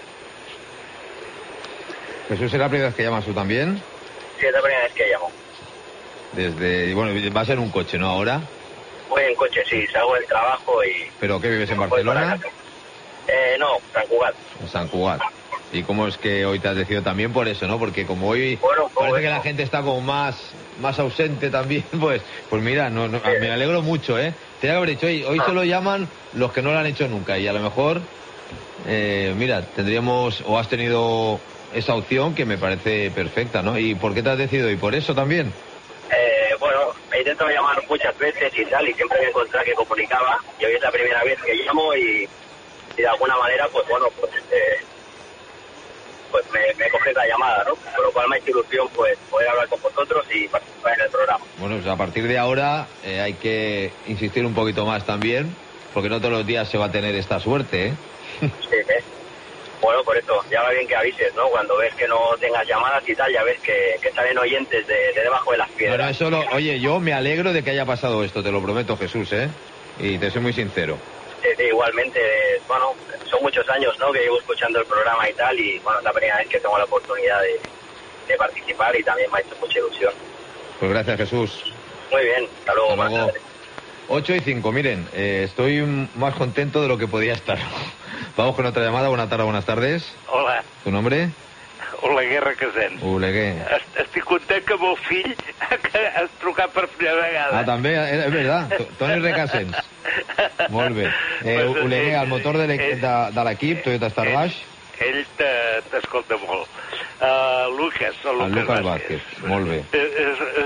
Jesús, ¿será la primera vez que llamas tú también? Sí, es la primera vez que llamo. Desde, bueno, va a ser un coche, ¿no? Ahora. Voy en coche, sí, salgo del trabajo y... ¿Pero qué vives en Barcelona? Eh, no, San Cugat. En San Cugat. ¿Y cómo es que hoy te has decidido también por eso, no? Porque como hoy bueno, parece que la gente está como más más ausente también, pues pues mira, no, no, me alegro mucho, ¿eh? Tenía que haber dicho, hoy, hoy solo llaman los que no lo han hecho nunca y a lo mejor, eh, mira, tendríamos, o has tenido esa opción que me parece perfecta, ¿no? ¿Y por qué te has decidido? ¿Y por eso también? Eh, bueno, he intentado llamar muchas veces y tal, y siempre me encontraba que comunicaba, y hoy es la primera vez que llamo y, y de alguna manera, pues bueno, pues, eh, pues me, me coge la llamada, ¿no? Por lo cual me ha hecho ilusión, pues, poder hablar con vosotros y participar en el programa. Bueno, pues a partir de ahora eh, hay que insistir un poquito más también, porque no todos los días se va a tener esta suerte, ¿eh? Sí, ¿eh? Bueno, por eso, ya va bien que avises, ¿no? Cuando ves que no tengas llamadas y tal, ya ves que, que salen oyentes de, de debajo de las piedras. Bueno, eso lo, oye, yo me alegro de que haya pasado esto, te lo prometo, Jesús, ¿eh? Y te soy muy sincero. Sí, sí, igualmente, bueno, son muchos años, ¿no? Que llevo escuchando el programa y tal, y bueno, es la primera vez que tengo la oportunidad de, de participar y también me ha hecho mucha ilusión. Pues gracias, Jesús. Muy bien, hasta luego. Hasta luego. ocho y cinco, miren, eh, estoy más contento de lo que podía estar. Vamos con otra llamada. Buenas tardes, buenas tardes. Hola. ¿Tu nombre? Oleguer Requesens. Oleguer. Estic content que el meu fill has trucat per primera vegada. Ah, també, és veritat. Toni Requesens. Molt bé. Eh, Oleguer, el motor de l'equip, Toyota Starbash. Ell t'escolta molt. Uh, Lucas, o el Lucas, Lucas Vázquez. Molt bé. És, és,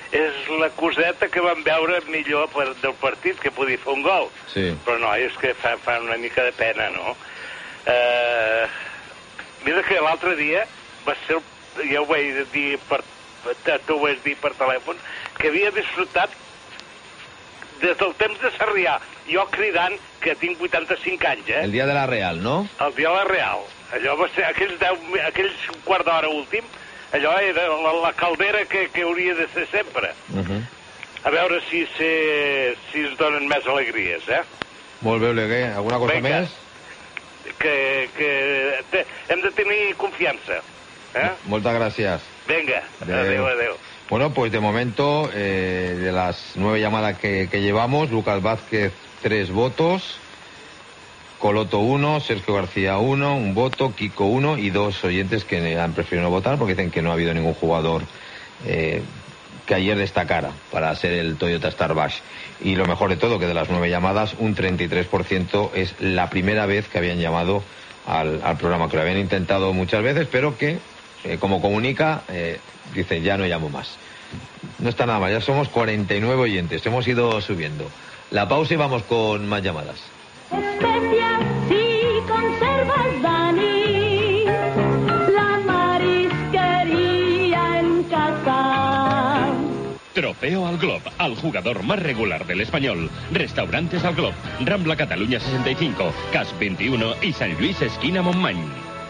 és la coseta que vam veure millor per, del partit, que podia fer un gol. Sí. Però no, és que fa, fa una mica de pena, no? Eh, mira que l'altre dia va ser, ja ho vaig dir per, tu ho vas dir per telèfon, que havia disfrutat des del temps de Sarrià, jo cridant que tinc vuitanta-cinc anys, eh? El dia de la Real, no? El dia de la Real. Allò va ser, aquells, deu, aquells quart d'hora últim, allò era la, la caldera que, que hauria de ser sempre. Uh -huh. A veure si, si, si es donen més alegries, eh? Molt bé, Oleguer. Alguna cosa Vinga. més? Que, que te, hem de tenir confiança, eh? Moltes gràcies. Venga, Adeu. adeu, adeu. Bueno, pues de momento, eh, de las nueve llamadas que, que llevamos, Lucas Vázquez, tres votos, Coloto uno, Sergio García uno, un voto, Kiko uno y dos oyentes que han preferido no votar porque dicen que no ha habido ningún jugador eh, que ayer destacara para ser el Toyota Starbash. Y lo mejor de todo, que de las nueve llamadas, un treinta y tres por ciento es la primera vez que habían llamado al, al programa, que lo habían intentado muchas veces, pero que, eh, como comunica, eh, dicen ya no llamo más. No está nada mal, ya somos cuarenta y nueve oyentes, hemos ido subiendo. La pausa y vamos con más llamadas. Especial si conservas, Dani, la marisquería en casa. Trofeo al Glob, al jugador más regular del Español. Restaurantes al Glob, Rambla Cataluña sesenta y cinco, Cas veintiuno y San Luis, esquina Montmany.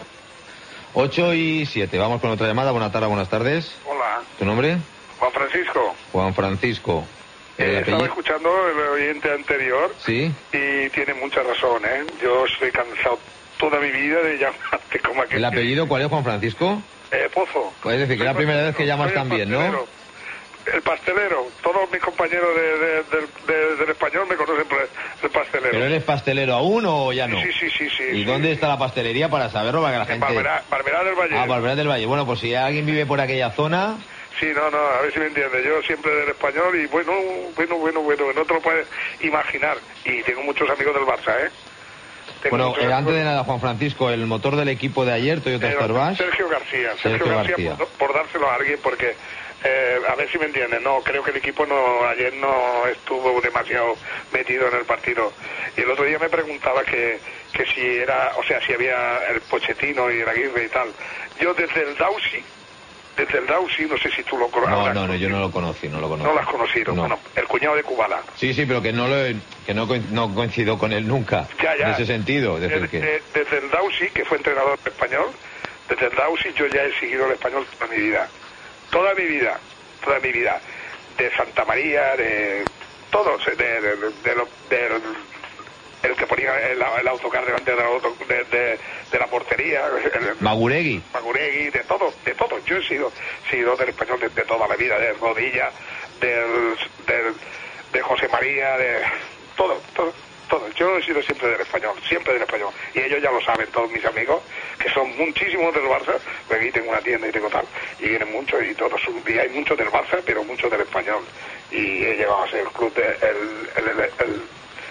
ocho y siete, vamos con otra llamada. Buenas tardes, buenas tardes. Hola, ¿Tu nombre? Juan Francisco. Juan Francisco. ¿El Eh, estaba apellido? escuchando el oyente anterior Sí. y tiene mucha razón, ¿eh? Yo estoy cansado toda mi vida de llamarte como aquel. ¿El apellido cuál es, Juan Francisco? Eh, Pozo. Pues es decir, que es la primera vez que llamas Soy el también, ¿no? pastelero. El pastelero. Todos mis compañeros de, de- del- de- del español me conocen por el, el pastelero. ¿Pero eres pastelero aún o ya no? Sí, sí, sí, sí. ¿Y sí. dónde está la pastelería para saberlo, para que la En gente... Barberá, Barberá del Valle. Ah, Barberá del Valle. Bueno, pues si alguien vive por aquella zona... Sí, no, no, a ver si me entiende. Yo siempre del español y bueno, bueno, bueno, bueno, no te lo puedes imaginar. Y tengo muchos amigos del Barça, ¿eh? Tengo Bueno, muchos eh, amigos- antes de nada, Juan Francisco, el motor del equipo de ayer, Toyota Eh, Starbash... Sergio García, Sergio, Sergio García, García. Por, por dárselo a alguien porque, eh, a ver si me entienden, no, creo que el equipo no ayer no estuvo demasiado metido en el partido. Y el otro día me preguntaba que, que si era, o sea, si había el Pochettino y el Aguirre y tal. Yo desde el Dausi, desde el Dausi, no sé si tú lo conoces. No, no, no, yo no lo conocí, no lo conocí. No lo has conocido, No. bueno, el cuñado de Kubala. Sí, sí, pero que no lo he- que no, coin- no coincido con él nunca. Ya, ya. En ese sentido, es decir, Desde, que... de- desde el Dausi, que fue entrenador español, desde el Dausi yo ya he seguido el español toda mi vida. Toda mi vida, toda mi vida. De Santa María, de todos, de, de, de, de lo- del el que ponía el, el autocar delante de la, auto- de, de- de la portería, el, Maguregui. Maguregui, de todo, de todo. Yo he sido, sido del español de, de toda la vida, de Rodilla, del, del, de José María, de todo, todo, todo. Yo he sido siempre del español, siempre del español. Y ellos ya lo saben, todos mis amigos, que son muchísimos del Barça, porque aquí tengo una tienda y tengo tal, y vienen muchos, y todos, son- y hay muchos del Barça, pero muchos del español. Y he llegado a ser el club, de, el, el, el, el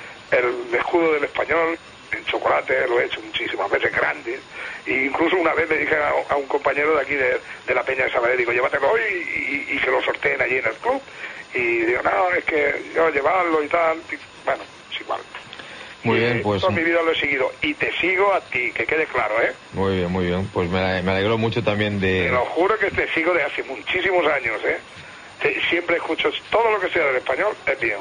el escudo del español en chocolate, lo he hecho muchísimas veces grande, e incluso una vez le dije a, a un compañero de aquí de, de la Peña de Sabadell, digo, llévatelo hoy y, y que lo sorteen allí en el club, y digo, no, es que yo llevarlo y tal, y, bueno, es igual. Muy Y, bien, pues... toda mi vida lo he seguido, y te sigo a ti, que quede claro, ¿eh? Muy bien, muy bien. Pues me, me alegro mucho también Te de... lo juro que te sigo de hace muchísimos años, ¿eh? Te- siempre escucho todo lo que sea del español, es mío.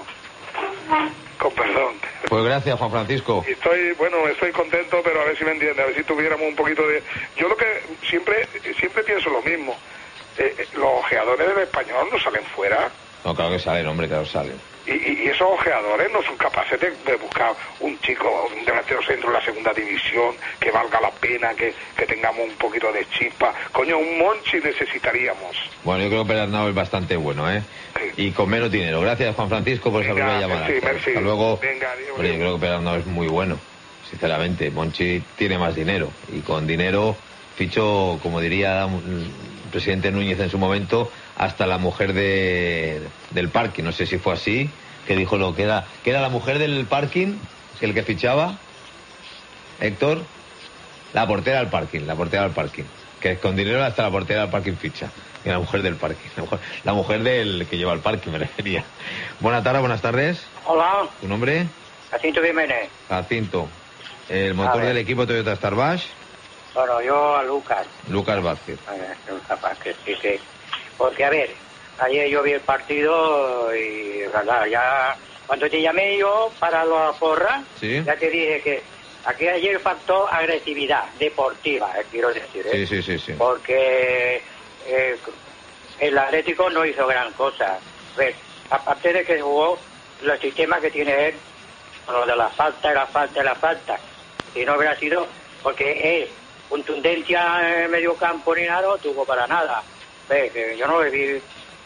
Con perdón. Pues gracias, Juan Francisco. Y estoy, bueno, estoy contento, pero a ver si me entiende, a ver si tuviéramos un poquito de... Yo lo que siempre siempre pienso lo mismo. Eh, eh, los ojeadores del español no salen fuera. No, claro que salen, hombre, claro que salen. Y, y- y esos ojeadores no son capaces de, de buscar un chico, un delantero centro en la segunda división, que valga la pena, que, que tengamos un poquito de chispa. Coño, un Monchi necesitaríamos. Bueno, yo creo que Bernardo es bastante bueno, ¿eh? Y con menos dinero. Gracias, Juan Francisco, por esa Venga, primera llamada. merci, Hasta, merci. hasta luego. Venga, adiós. Hombre, yo creo que Bernardo es muy bueno, sinceramente. Monchi tiene más dinero. Y con dinero fichó, como diría el presidente Núñez en su momento, hasta la mujer de, del parking. No sé si fue así, que dijo lo que era, que era la mujer del parking, el que fichaba, Héctor, la portera del parking, la portera del parking. Que con dinero hasta la portera del parking ficha. Y la mujer del parking. La mujer, la mujer del que lleva el parking, me refería. Buenas tardes, buenas tardes. Hola. ¿Tu nombre? Jacinto Jiménez. Jacinto. El motor del equipo Toyota Starbash. Bueno, yo a Lucas. Lucas Vázquez. Eh, Lucas Vázquez, sí, sí. Porque, a ver, ayer yo vi el partido y, verdad, ya... Cuando te llamé yo para la porra, ¿Sí? ya te dije que aquí ayer faltó agresividad deportiva, eh, quiero decir, ¿eh? Sí, sí, sí, sí. Porque eh, el Atlético no hizo gran cosa. Pues, aparte de que jugó el sistema que tiene él, lo de la falta, la falta, la falta. Si no hubiera sido, porque él, contundencia en medio campo ni nada, no tuvo para nada. Ve, que yo no le vi,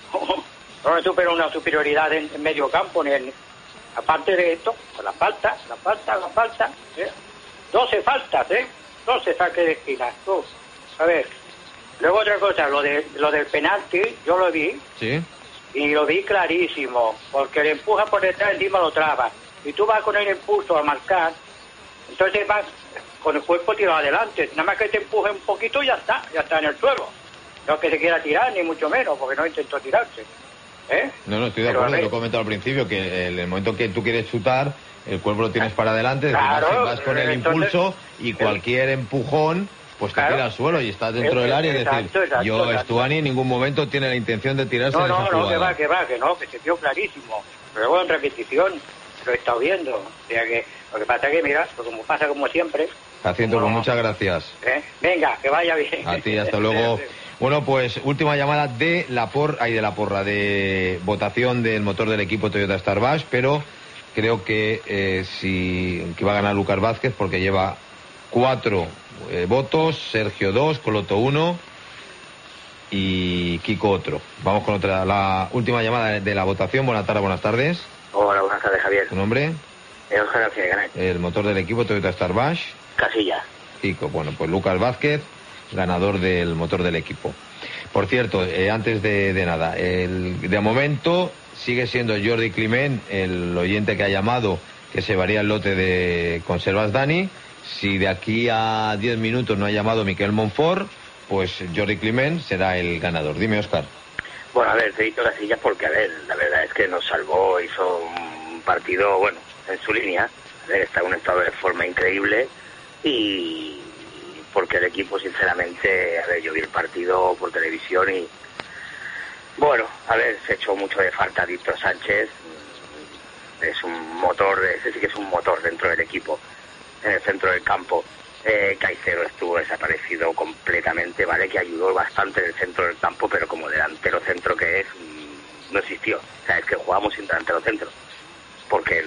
no le superó una superioridad en, en medio campo, ni en, aparte de esto, pues la falta, la falta, la falta, ¿eh? doce faltas, ¿eh? doce saques de esquina. Uh, a ver, luego otra cosa, lo de lo del penalti, yo lo vi, Sí. y lo vi clarísimo, porque le empuja por detrás, encima lo traba, y tú vas con el impulso a marcar, entonces vas con el cuerpo tirado adelante, nada más que te empuje un poquito y ya está, ya está en el suelo. No es que se quiera tirar, ni mucho menos, porque no intentó tirarse. ¿Eh? No, no, estoy de Pero, acuerdo, a ver. lo he comentado al principio, que en el momento que tú quieres chutar, el cuerpo lo tienes para adelante, es decir, Claro, vas, vas con el entonces- impulso y cualquier empujón, pues te Claro. tira al suelo y estás dentro Eh, del área, es exacto, decir, exacto, yo, exacto. Estuani, en ningún momento tiene la intención de tirarse No, en esa no, no, jugada. que va, que va, que no, que se vio clarísimo. Luego en repetición lo he estado viendo. O sea que, lo que pasa es que, mira, pues como pasa como siempre, Jacinto, pues muchas gracias. ¿eh? Venga, que vaya bien. A ti, hasta luego. Bueno, pues última llamada de la por, ay, de la porra, de votación del motor del equipo Toyota Starbash, pero creo que eh, si que va a ganar Lucas Vázquez porque lleva cuatro eh, votos, Sergio dos, Coloto uno y Kiko otro. Vamos con otra, la última llamada de la votación. Buenas tardes, buenas tardes. Hola, buenas tardes, Javier. ¿Tu nombre? Eh, Oscar García de Garay. El motor del equipo Toyota Starbash. Casilla. Kiko, bueno, pues Lucas Vázquez, ganador del motor del equipo. Por cierto, eh, antes de, de nada, el, de momento sigue siendo Jordi Climent el oyente que ha llamado, que se varía el lote de Conservas Dani. Si de aquí a diez minutos no ha llamado Miquel Monfort, pues Jordi Climent será el ganador. Dime, Óscar. Bueno, a ver, te he dicho Casilla porque, a ver, la verdad es que nos salvó, hizo un partido, bueno, en su línea. A ver, está en un estado de forma increíble y porque el equipo, sinceramente, a ver, yo vi el partido por televisión y, bueno, a ver, se echó mucho de falta a Víctor Sánchez. Es un motor, ese sí que es un motor dentro del equipo, en el centro del campo. Eh, Caicedo estuvo desaparecido completamente, ¿vale? Que ayudó bastante en el centro del campo, pero como delantero centro que es, mmm, no existió. O sea, es que jugábamos sin delantero centro, porque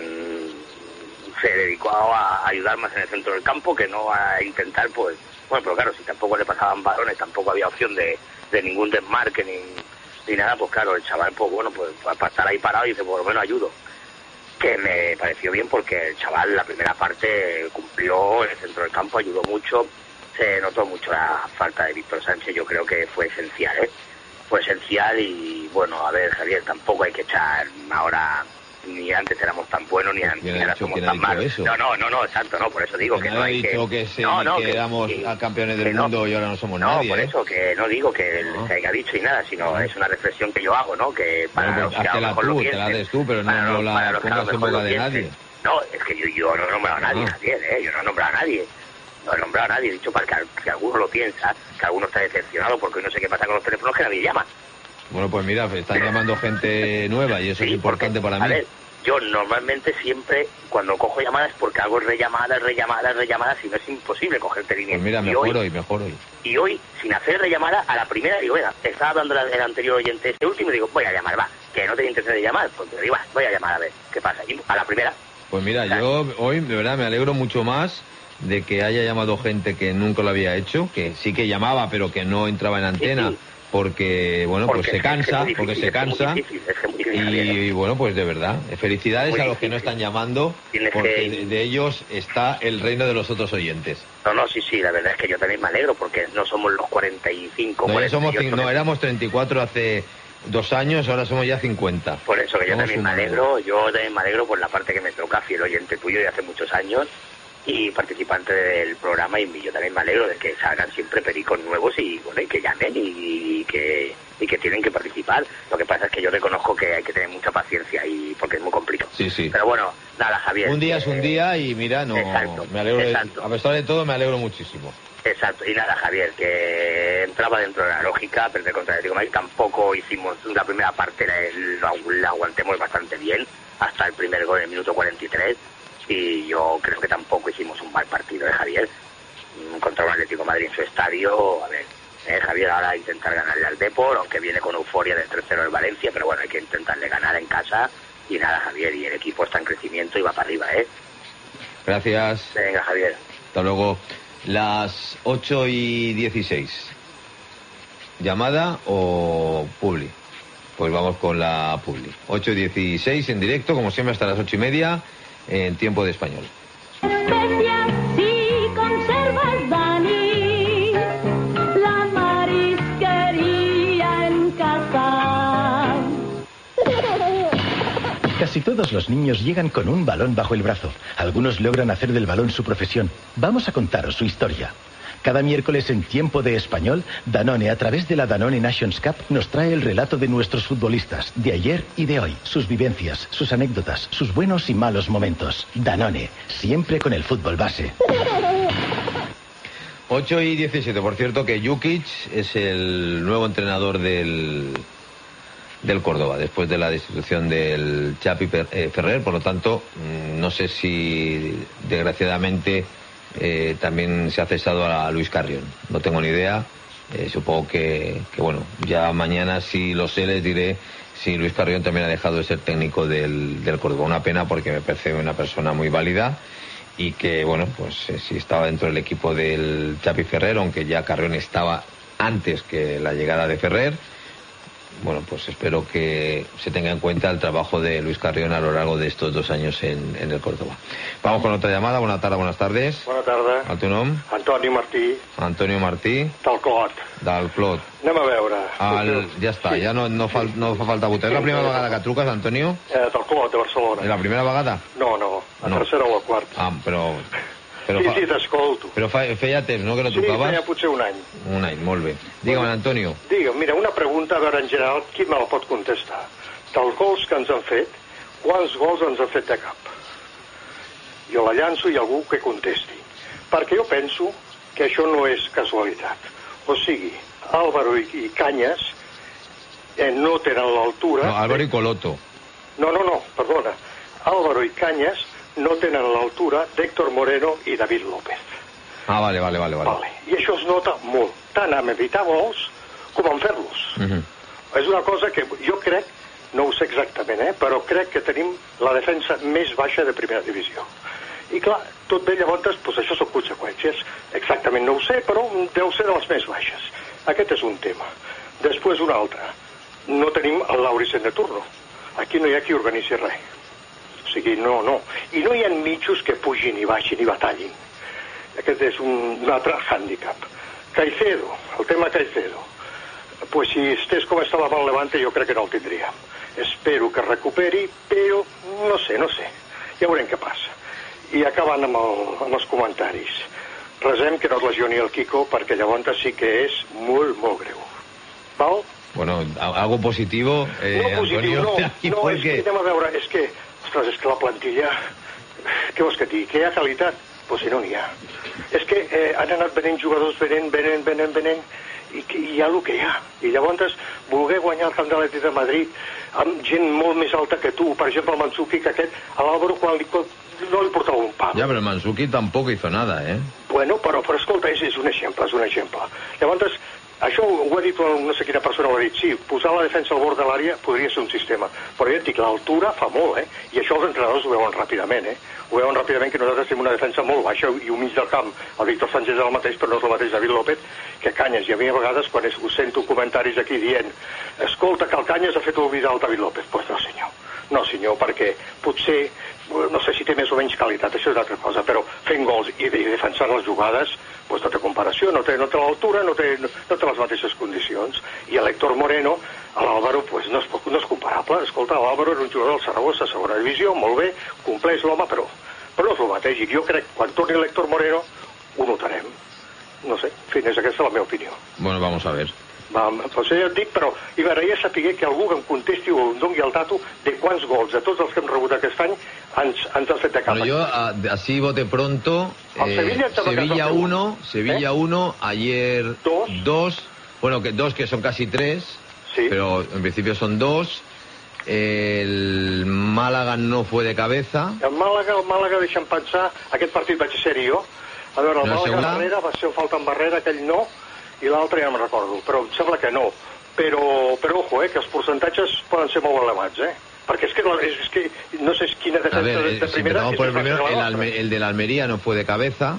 mmm, se dedicó a ayudar más en el centro del campo que no a intentar, pues, bueno, pero claro, si tampoco le pasaban balones, tampoco había opción de, de ningún desmarque ni, ni nada, pues claro, el chaval, pues bueno, pues para estar ahí parado y dice, por lo menos ayudo. Que me pareció bien porque el chaval la primera parte cumplió en el centro del campo, ayudó mucho, se notó mucho la falta de Víctor Sánchez, yo creo que fue esencial, ¿eh? Fue esencial y bueno, a ver, Javier, tampoco hay que echar ahora, ni antes éramos tan buenos, ni, ni ahora somos tan malos. eso? No, no, no, no, exacto, no, por eso digo que nadie no ha hay dicho que... que, se, no, no, que que- éramos que- campeones del que no. mundo y ahora no somos No, nadie. por ¿eh? eso, que no digo que el- se haya dicho y nada, sino es una reflexión que yo hago, ¿no? Que para Bueno, los pues que a lo háztela mejor lo tú, te la piensen, des tú, pero no, para no los- para la los que a lo pongas en mejor boca lo de piensen. nadie. No, es que yo, yo no he nombrado a nadie, No. Javier, ¿eh? Yo no he nombrado a nadie. No he nombrado a nadie, he dicho para que, que alguno lo piensa, que alguno está decepcionado porque no sé qué pasa con los teléfonos que nadie llama. Bueno, pues mira, están llamando gente nueva y eso es importante para A mí. ver, yo normalmente siempre, cuando cojo llamadas, es porque hago rellamadas, rellamadas, rellamadas, y no es imposible cogerte línea. Pues mira, y mejor hoy, hoy, mejor hoy. y hoy, sin hacer rellamada, a la primera digo, venga, estaba hablando el anterior oyente este último y digo, voy a llamar, va, que no tenía intención de llamar, pues digo, va, voy a llamar a ver qué pasa. Y a la primera, Pues mira, yo hoy de verdad me alegro mucho más de que haya llamado gente que nunca lo había hecho, que sí que llamaba pero que no entraba en antena sí. porque, bueno, pues Porque se es que es cansa, muy difícil, porque se es que es muy cansa. difícil, es que es muy difícil, Javier. Y bueno, pues de verdad, felicidades Muy a los que no están llamando, Tienes porque que- de, de ellos está el reino de los otros oyentes. no, no, sí, sí, la verdad es que yo también me alegro porque no somos los cuarenta y cinco, No, ya somos, cuarenta y ocho cin- no, éramos treinta y cuatro hace dos años, ahora somos ya cincuenta. Por eso que yo Somos también me un- alegro, yo también me alegro por la parte que me toca, fiel oyente tuyo de hace muchos años, y participante del programa, y yo también me alegro de que salgan siempre pericos nuevos y bueno, y que llamen y, y que y que tienen que participar. Lo que pasa es que yo reconozco que hay que tener mucha paciencia y porque es muy complicado. Sí, sí. Pero bueno, nada, Javier. Un día eh, es un día y mira, no, exacto, me alegro de- exacto. a pesar de todo me alegro muchísimo. Exacto, y nada, Javier, que entraba dentro de la lógica, perder contra el Atlético de Madrid. Tampoco hicimos la primera parte, la, la, la aguantemos bastante bien, hasta el primer gol en el minuto cuarenta y tres, y yo creo que tampoco hicimos un mal partido, ¿eh, Javier? Mm, Contra un Atlético de Madrid en su estadio, a ver, eh, Javier, ahora intentar ganarle al Depor, aunque viene con euforia del tres cero del Valencia, pero bueno, hay que intentarle ganar en casa, y nada, Javier, y el equipo está en crecimiento y va para arriba, ¿eh? Gracias. Venga, Javier. Hasta luego. Las ocho y dieciséis. ¿Llamada o publi? Pues vamos con la publi. ocho y dieciséis en directo, como siempre, hasta las ocho y media, en tiempo de español. Especias si conservas, Dani, la marisquería en casa. Casi todos los niños llegan con un balón bajo el brazo. Algunos logran hacer del balón su profesión. Vamos a contaros su historia. Cada miércoles en Tiempo de Español, Danone, a través de la Danone Nations Cup, nos trae el relato de nuestros futbolistas, de ayer y de hoy, sus vivencias, sus anécdotas, sus buenos y malos momentos. Danone, siempre con el fútbol base. ocho y diecisiete. Por cierto que Jukic es el nuevo entrenador del, del Córdoba, después de la destitución del Chapi Ferrer. Por lo tanto, no sé si desgraciadamente eh, también se ha cesado a Luis Carrión. No tengo ni idea. Eh, supongo que, que, bueno, ya mañana si lo sé les diré si Luis Carrión también ha dejado de ser técnico del, del Córdoba. Una pena porque me parece una persona muy válida y que, bueno, pues eh, si estaba dentro del equipo del Chapi Ferrer, aunque ya Carrión estaba antes que la llegada de Ferrer. Bueno, pues espero que se tenga en cuenta el trabajo de Luis Carrión a lo largo de estos dos años en, en el Córdoba. Vamos con otra llamada. Buenas tardes, buenas tardes. Bona tarda. El teu nom? Antoni Martí, Antonio Martí. del Clot. Del Clot. Anem a veure. El, ja està, ja no, no, fa, no fa falta votar. És la primera vegada que truques, Antonio? Eh, del Clot, de Barcelona. És la primera vegada? No, no, la No. tercera o la quarta. Ah, però... però Sí, fa, sí, t'escolto. però fa, feia temps, no?, que no Sí, trucaves? feia potser un any. Un any, molt bé. Digue'm, Antonio. Digue'm, mira, una pregunta, a veure, en general, qui me la pot contestar? Dels gols que ens han fet, quants gols ens han fet de cap? Jo la llanço i algú que contesti. Perquè jo penso que això no és casualitat. O sigui, Álvaro i, i Cañas eh, no tenen l'altura... No, Álvaro i Coloto. No, no, no, perdona. Álvaro i Cañas no tenen l'altura d'Héctor Moreno i David López. Ah, vale, vale, vale. vale. Vale. I això es nota molt, tant en evitar gols com en fer-los. Uh -huh. És una cosa que jo crec, no ho sé exactament, eh, però crec que tenim la defensa més baixa de primera divisió. I clar, tot bé, llavors, doncs això són conseqüències. Exactament no ho sé, però deu ser de les més baixes. Aquest és un tema. Després un altre. No tenim el Laurisen de turno. Aquí no hi ha qui organitzi res. O sigui, no, no. I no hi ha mitjos que pugin i baixin i batallin. Aquest és un, un altre hàndicap. Caicedo, el tema Caicedo. Pues si estés com estava amb el Levante, jo crec que no el tindríem. Espero que recuperi, però no sé, no sé. Ja veurem què passa. I acabant amb, el, amb els comentaris. Resem que no es lesioni el Kiko, perquè llavors sí que és molt, molt greu. Val? Bueno, algo positivo, eh, No, positiu, Antonio. no. Aquí No, fue és que- que anem a veure, és que, ostres, és que la plantilla... Què vols que et digui? Que hi ha qualitat? Pues si no n'hi ha. És que eh, han anat venent jugadors, venent, venent, venent, venent, i, que, i hi ha el que hi ha. I llavors, voler guanyar el camp de l'Atlètic de Madrid amb gent molt més alta que tu, per exemple, el Mansuki, que aquest, a l'Álvaro, quan li, no li portava un pal. Ya, pero el Mansuki tampoco hizo nada, ¿eh? Bueno, però, però escolta, és, és un exemple, és un exemple. Llavors, això ho ha dit no sé quina persona, ho ha dit, sí, posar la defensa al bord de l'àrea podria ser un sistema, però ja et dic, l'altura fa molt, eh? I això els entrenadors ho veuen ràpidament, eh? Ho veuen ràpidament que nosaltres tenim una defensa molt baixa i un mig del camp. El Víctor Sánchez és el mateix, però no és el mateix David López que Cañas. I a mi a vegades, quan es, us sento comentaris aquí dient escolta, que el Cañas ha fet oblidar el David López. Doncs pues no, senyor. No, senyor, perquè potser, no sé si té més o menys qualitat, això és una altra cosa, però fent gols i, i defensar les jugades, pues no té comparació, no té, no té l'altura, no, té, no, no té les mateixes condicions. I l'Héctor Moreno, l'Álvaro, pues no és, no és comparable. Escolta, l'Álvaro era un jugador del Saragossa, segona divisió, molt bé, compleix l'home, però però no és el mateix, i jo crec que quan torni l'Héctor Moreno ho notarem. No sé, en fi, és aquesta la meva opinió. Bueno, vamos a ver. Va, doncs ja et dic, però i m'agradaria saber que algú em contesti o em doni el dato de quants gols de tots els que hem rebut aquest any ens, ens han fet de cap. Bueno, yo a, así bote pronto, eh, Sevilla, Sevilla uno, Sevilla uno, ¿Eh? ayer dos. dos, bueno, que dos que son casi tres, sí. Pero en principio son dos. El Málaga no fue de cabeza. El Málaga, el Málaga, deixa'm pensar, aquest partit vaig ser jo. A veure, el no Málaga Barrera va ser falta en Barrera, aquell no, i l'altre ja no me'n recordo, però em sembla que no. Però, però ojo, eh, que els percentatges poden ser molt elevats, eh? Perquè és que, és que no sé quina defensa ver, de, de si primera... Por el, primero, el, Alme, el del Almería no fue de cabeza,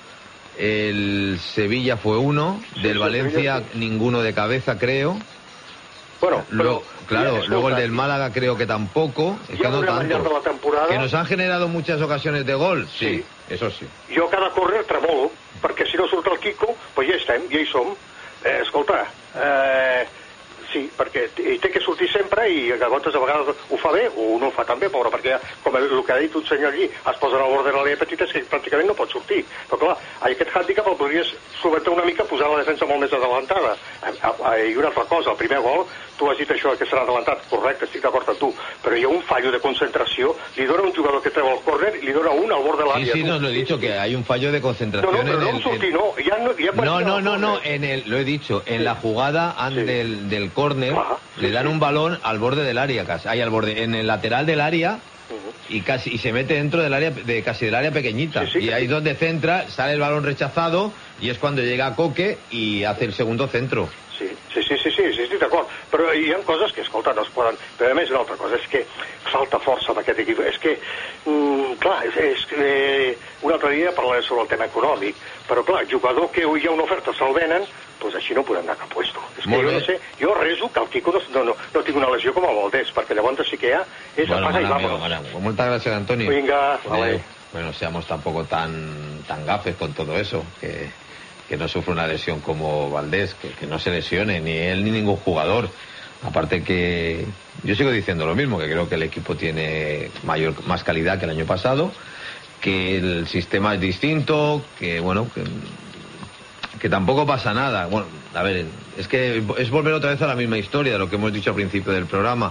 el Sevilla fue uno, sí, del sí, Valencia Sevilla, sí. ninguno de cabeza, creo. Bueno, luego, pero, claro, es luego el del Málaga creo que tampoco, es que no tanto. De la temporada, que nos han generado muchas ocasiones de gol, sí, sí. Eso sí. Jo cada córrer tremolo, perquè si no surt el Quico, pues ja estem, ja hi som. Eh, escolta, eh, sí, perquè hi té que sortir sempre i a vegades a vegades ho fa bé o no ho fa tan bé, pobre, perquè com el, el que ha dit un senyor allí, es posen al bord de l'àrea petita, és que pràcticament no pot sortir. Però clar, aquest hàndicap el podries solventar una mica posant la defensa molt més adelantada. I una altra cosa, el primer gol, tu has dit això, que serà adelantat, correcte, estic d'acord amb tu, però hi ha un fallo de concentració, li dona un jugador que treu el córner i li dona un al bord de l'àrea. Sí, sí, no, lo he dicho, que hay un fallo de concentración. No, no, pero en no el, sortir, no, ya no, ya no, no, no, no, en el, lo he dicho, en sí. la jugada sí. del, del córner, sí, le dan sí. un balón al borde del área, casi, ahí al borde, en el lateral del área, uh-huh. y casi y se mete dentro del área, de casi del área pequeñita, sí, sí, y ahí es donde centra, sale el balón rechazado, y es cuando llega Coque y hace el segundo centro. Sí, sí, sí, sí, sí, sí estic d'acord. Però hi ha coses que, escolta, no es poden... Però a més, una altra cosa, és que falta força d'aquest equip. És que, mm, clar, és, és que un altre dia parlaré sobre el tema econòmic, però clar, jugador que hi ha una oferta se'l venen, doncs així no podem anar cap puesto. És que jo no sé, jo rezo que el Quico no, no, no, no tingui una lesió com el Valdés, perquè llavors sí que hi ha és bueno, apaga i vámonos. Muchas gracias, Antonio. Venga, vale. Eh, bueno, seamos tampoco tan, tan gafes con todo eso, que... que no sufre una lesión como Valdés, que, que no se lesione ni él ni ningún jugador. Aparte que yo sigo diciendo lo mismo, que creo que el equipo tiene mayor más calidad que el año pasado, que el sistema es distinto, que bueno, que, que tampoco pasa nada. Bueno, a ver, es que es volver otra vez a la misma historia de lo que hemos dicho al principio del programa.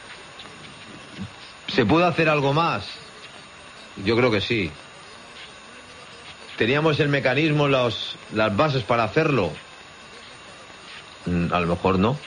¿Se puede hacer algo más? Yo creo que sí. ¿Teníamos el mecanismo, los, las bases para hacerlo? A lo mejor no.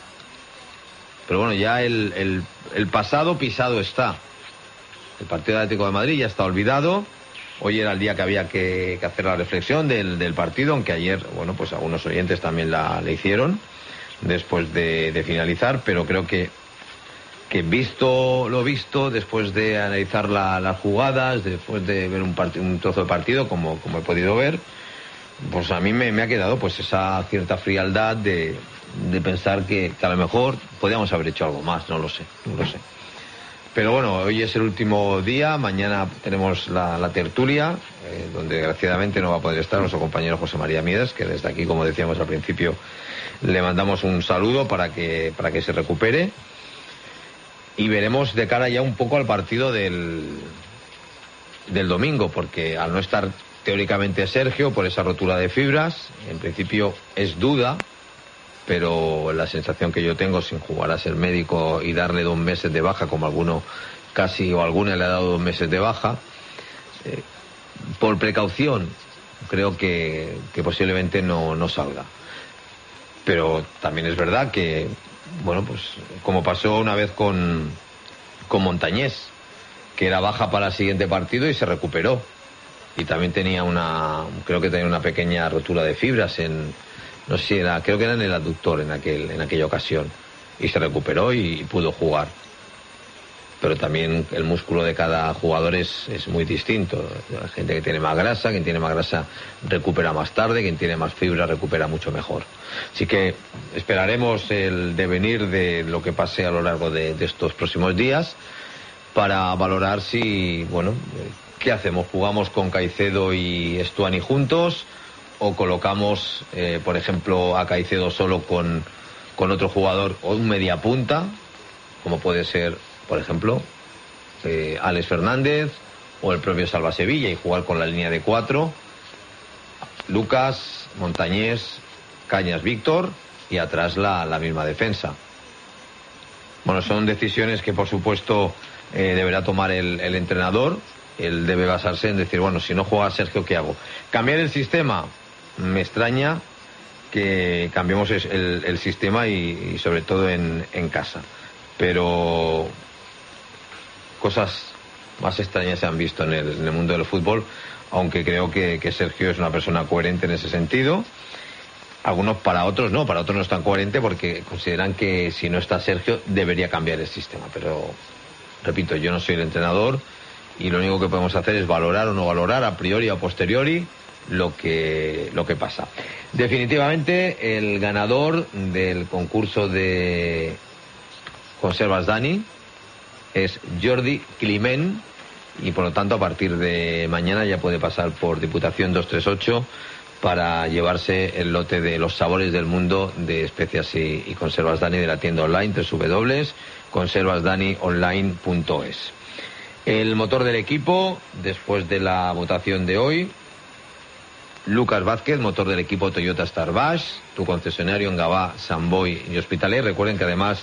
Pero bueno, ya el, el, el pasado pisado está. El partido del Atlético de Madrid ya está olvidado. Hoy era el día que había que, que hacer la reflexión del, del partido, aunque ayer, bueno, pues algunos oyentes también la, la hicieron después de, de finalizar, pero creo que que visto lo visto, después de analizar la, las jugadas, después de ver un, part- un trozo de partido, como, como he podido ver, pues a mí me, me ha quedado pues esa cierta frialdad de, de pensar que, que a lo mejor podíamos haber hecho algo más, no lo sé, no lo sé. Pero bueno, hoy es el último día, mañana tenemos la, la tertulia, eh, donde desgraciadamente no va a poder estar nuestro compañero José María Miedes, que desde aquí, como decíamos al principio, le mandamos un saludo para que, para que se recupere. Y veremos de cara ya un poco al partido del, del domingo, porque al no estar teóricamente Sergio por esa rotura de fibras, en principio es duda, pero la sensación que yo tengo sin jugar a ser médico y darle dos meses de baja, como alguno casi o alguna le ha dado dos meses de baja, eh, por precaución creo que, que posiblemente no, no salga. Pero también es verdad que bueno, pues como pasó una vez con, con Montañés, que era baja para el siguiente partido y se recuperó. Y también tenía una, creo que tenía una pequeña rotura de fibras en, no sé si era, creo que era en el aductor en aquel, en aquella ocasión. Y se recuperó y, y pudo jugar. Pero también el músculo de cada jugador es, es muy distinto. La gente que tiene más grasa, quien tiene más grasa recupera más tarde, quien tiene más fibra recupera mucho mejor. Así que esperaremos el devenir de lo que pase a lo largo de, de estos próximos días para valorar si, bueno, ¿qué hacemos? ¿Jugamos con Caicedo y Stuani juntos? ¿O colocamos, eh, por ejemplo, a Caicedo solo con, con otro jugador o un mediapunta, como puede ser, por ejemplo, eh, Alex Fernández o el propio Salva Sevilla y jugar con la línea de cuatro. Lucas, Montañés, Cañas, Víctor y atrás la, la misma defensa. Bueno, son decisiones que por supuesto eh, deberá tomar el, el entrenador. Él debe basarse en decir, bueno, si no juega Sergio, ¿qué hago? ¿Cambiar el sistema? Me extraña que cambiemos el, el sistema y, y sobre todo en, en casa. Pero cosas más extrañas se han visto en el, en el mundo del fútbol, aunque creo que, que Sergio es una persona coherente en ese sentido. Algunos para otros no, para otros no es tan coherente porque consideran que si no está Sergio debería cambiar el sistema. Pero, repito, yo no soy el entrenador y lo único que podemos hacer es valorar o no valorar a priori o a posteriori lo que, lo que pasa. Definitivamente el ganador del concurso de Conservas Dani es Jordi Climent y por lo tanto a partir de mañana ya puede pasar por Diputación doscientos treinta y ocho para llevarse el lote de los sabores del mundo de especias y, y conservas Dani de la tienda online doble u doble u doble u punto conservas dani online punto es. El motor del equipo, después de la votación de hoy, Lucas Vázquez, motor del equipo Toyota Starbash, tu concesionario en Gavà, Sant Boi y Hospitalet. Recuerden que además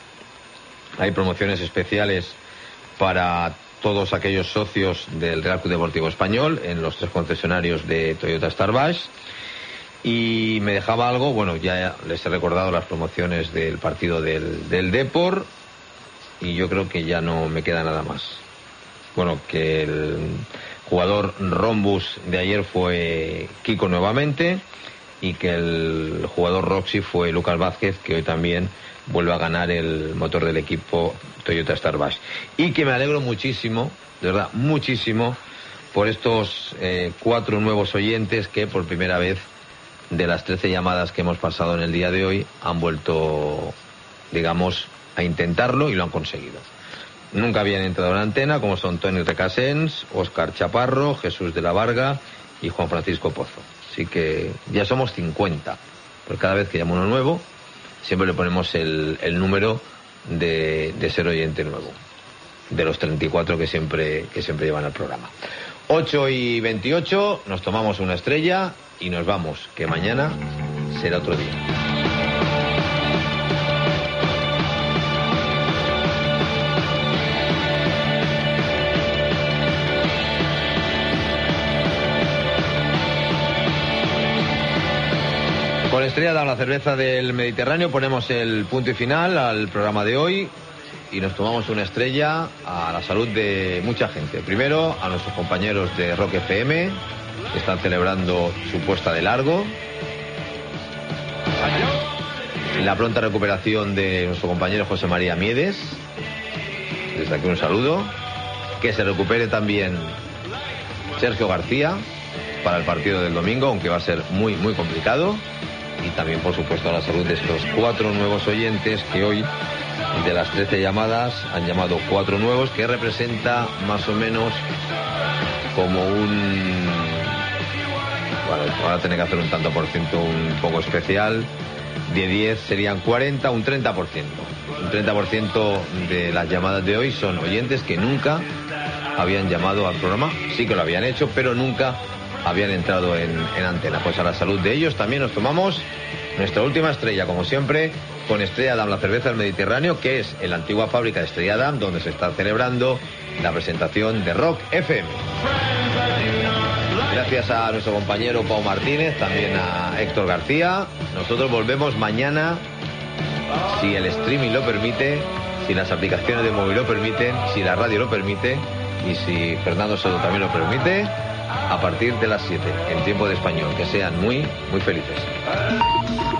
hay promociones especiales para todos aquellos socios del Real Club Deportivo Español en los tres concesionarios de Toyota Starbash. Y me dejaba algo, bueno, ya les he recordado las promociones del partido del, del Depor y yo creo que ya no me queda nada más. Bueno, que el jugador Rombus de ayer fue Kiko nuevamente y que el jugador Roxy fue Lucas Vázquez, que hoy también vuelve a ganar el motor del equipo Toyota Starbash. Y que me alegro muchísimo, de verdad, muchísimo, por estos eh, cuatro nuevos oyentes que por primera vez de las trece llamadas que hemos pasado en el día de hoy han vuelto, digamos, a intentarlo y lo han conseguido. Nunca habían entrado en la antena, como son Toni Recasens, Óscar Chaparro, Jesús de la Varga y Juan Francisco Pozo. Así que ya somos cincuenta. Pero cada vez que llama uno nuevo, siempre le ponemos el, el número de, de ser oyente nuevo, de los treinta y cuatro que siempre, que siempre llevan al programa. ocho y veintiocho, nos tomamos una estrella y nos vamos, que mañana será otro día. Con Estrella Damm, la cerveza del Mediterráneo, ponemos el punto y final al programa de hoy y nos tomamos una estrella a la salud de mucha gente. Primero, a nuestros compañeros de Rock F M, que están celebrando su puesta de largo. La pronta recuperación de nuestro compañero José María Miedes. Desde aquí un saludo. Que se recupere también Sergio García para el partido del domingo, aunque va a ser muy, muy complicado. Y también, por supuesto, a la salud de estos cuatro nuevos oyentes que hoy, de las trece llamadas, han llamado cuatro nuevos, que representa más o menos como un... Bueno, ahora tener que hacer un tanto por ciento un poco especial. De diez serían cuarenta, un treinta por ciento. Un treinta por ciento de las llamadas de hoy son oyentes que nunca habían llamado al programa. Sí que lo habían hecho, pero nunca habían entrado en, en antena. Pues a la salud de ellos también nos tomamos nuestra última estrella, como siempre, con Estrella Damm, la cerveza del Mediterráneo, que es en la antigua fábrica de Estrella Damm, donde se está celebrando la presentación de Rock F M. Gracias a nuestro compañero Pau Martínez, también a Héctor García. Nosotros volvemos mañana, si el streaming lo permite, si las aplicaciones de móvil lo permiten, si la radio lo permite y si Fernando Soto también lo permite, a partir de las siete, en tiempo de español. Que sean muy, muy felices.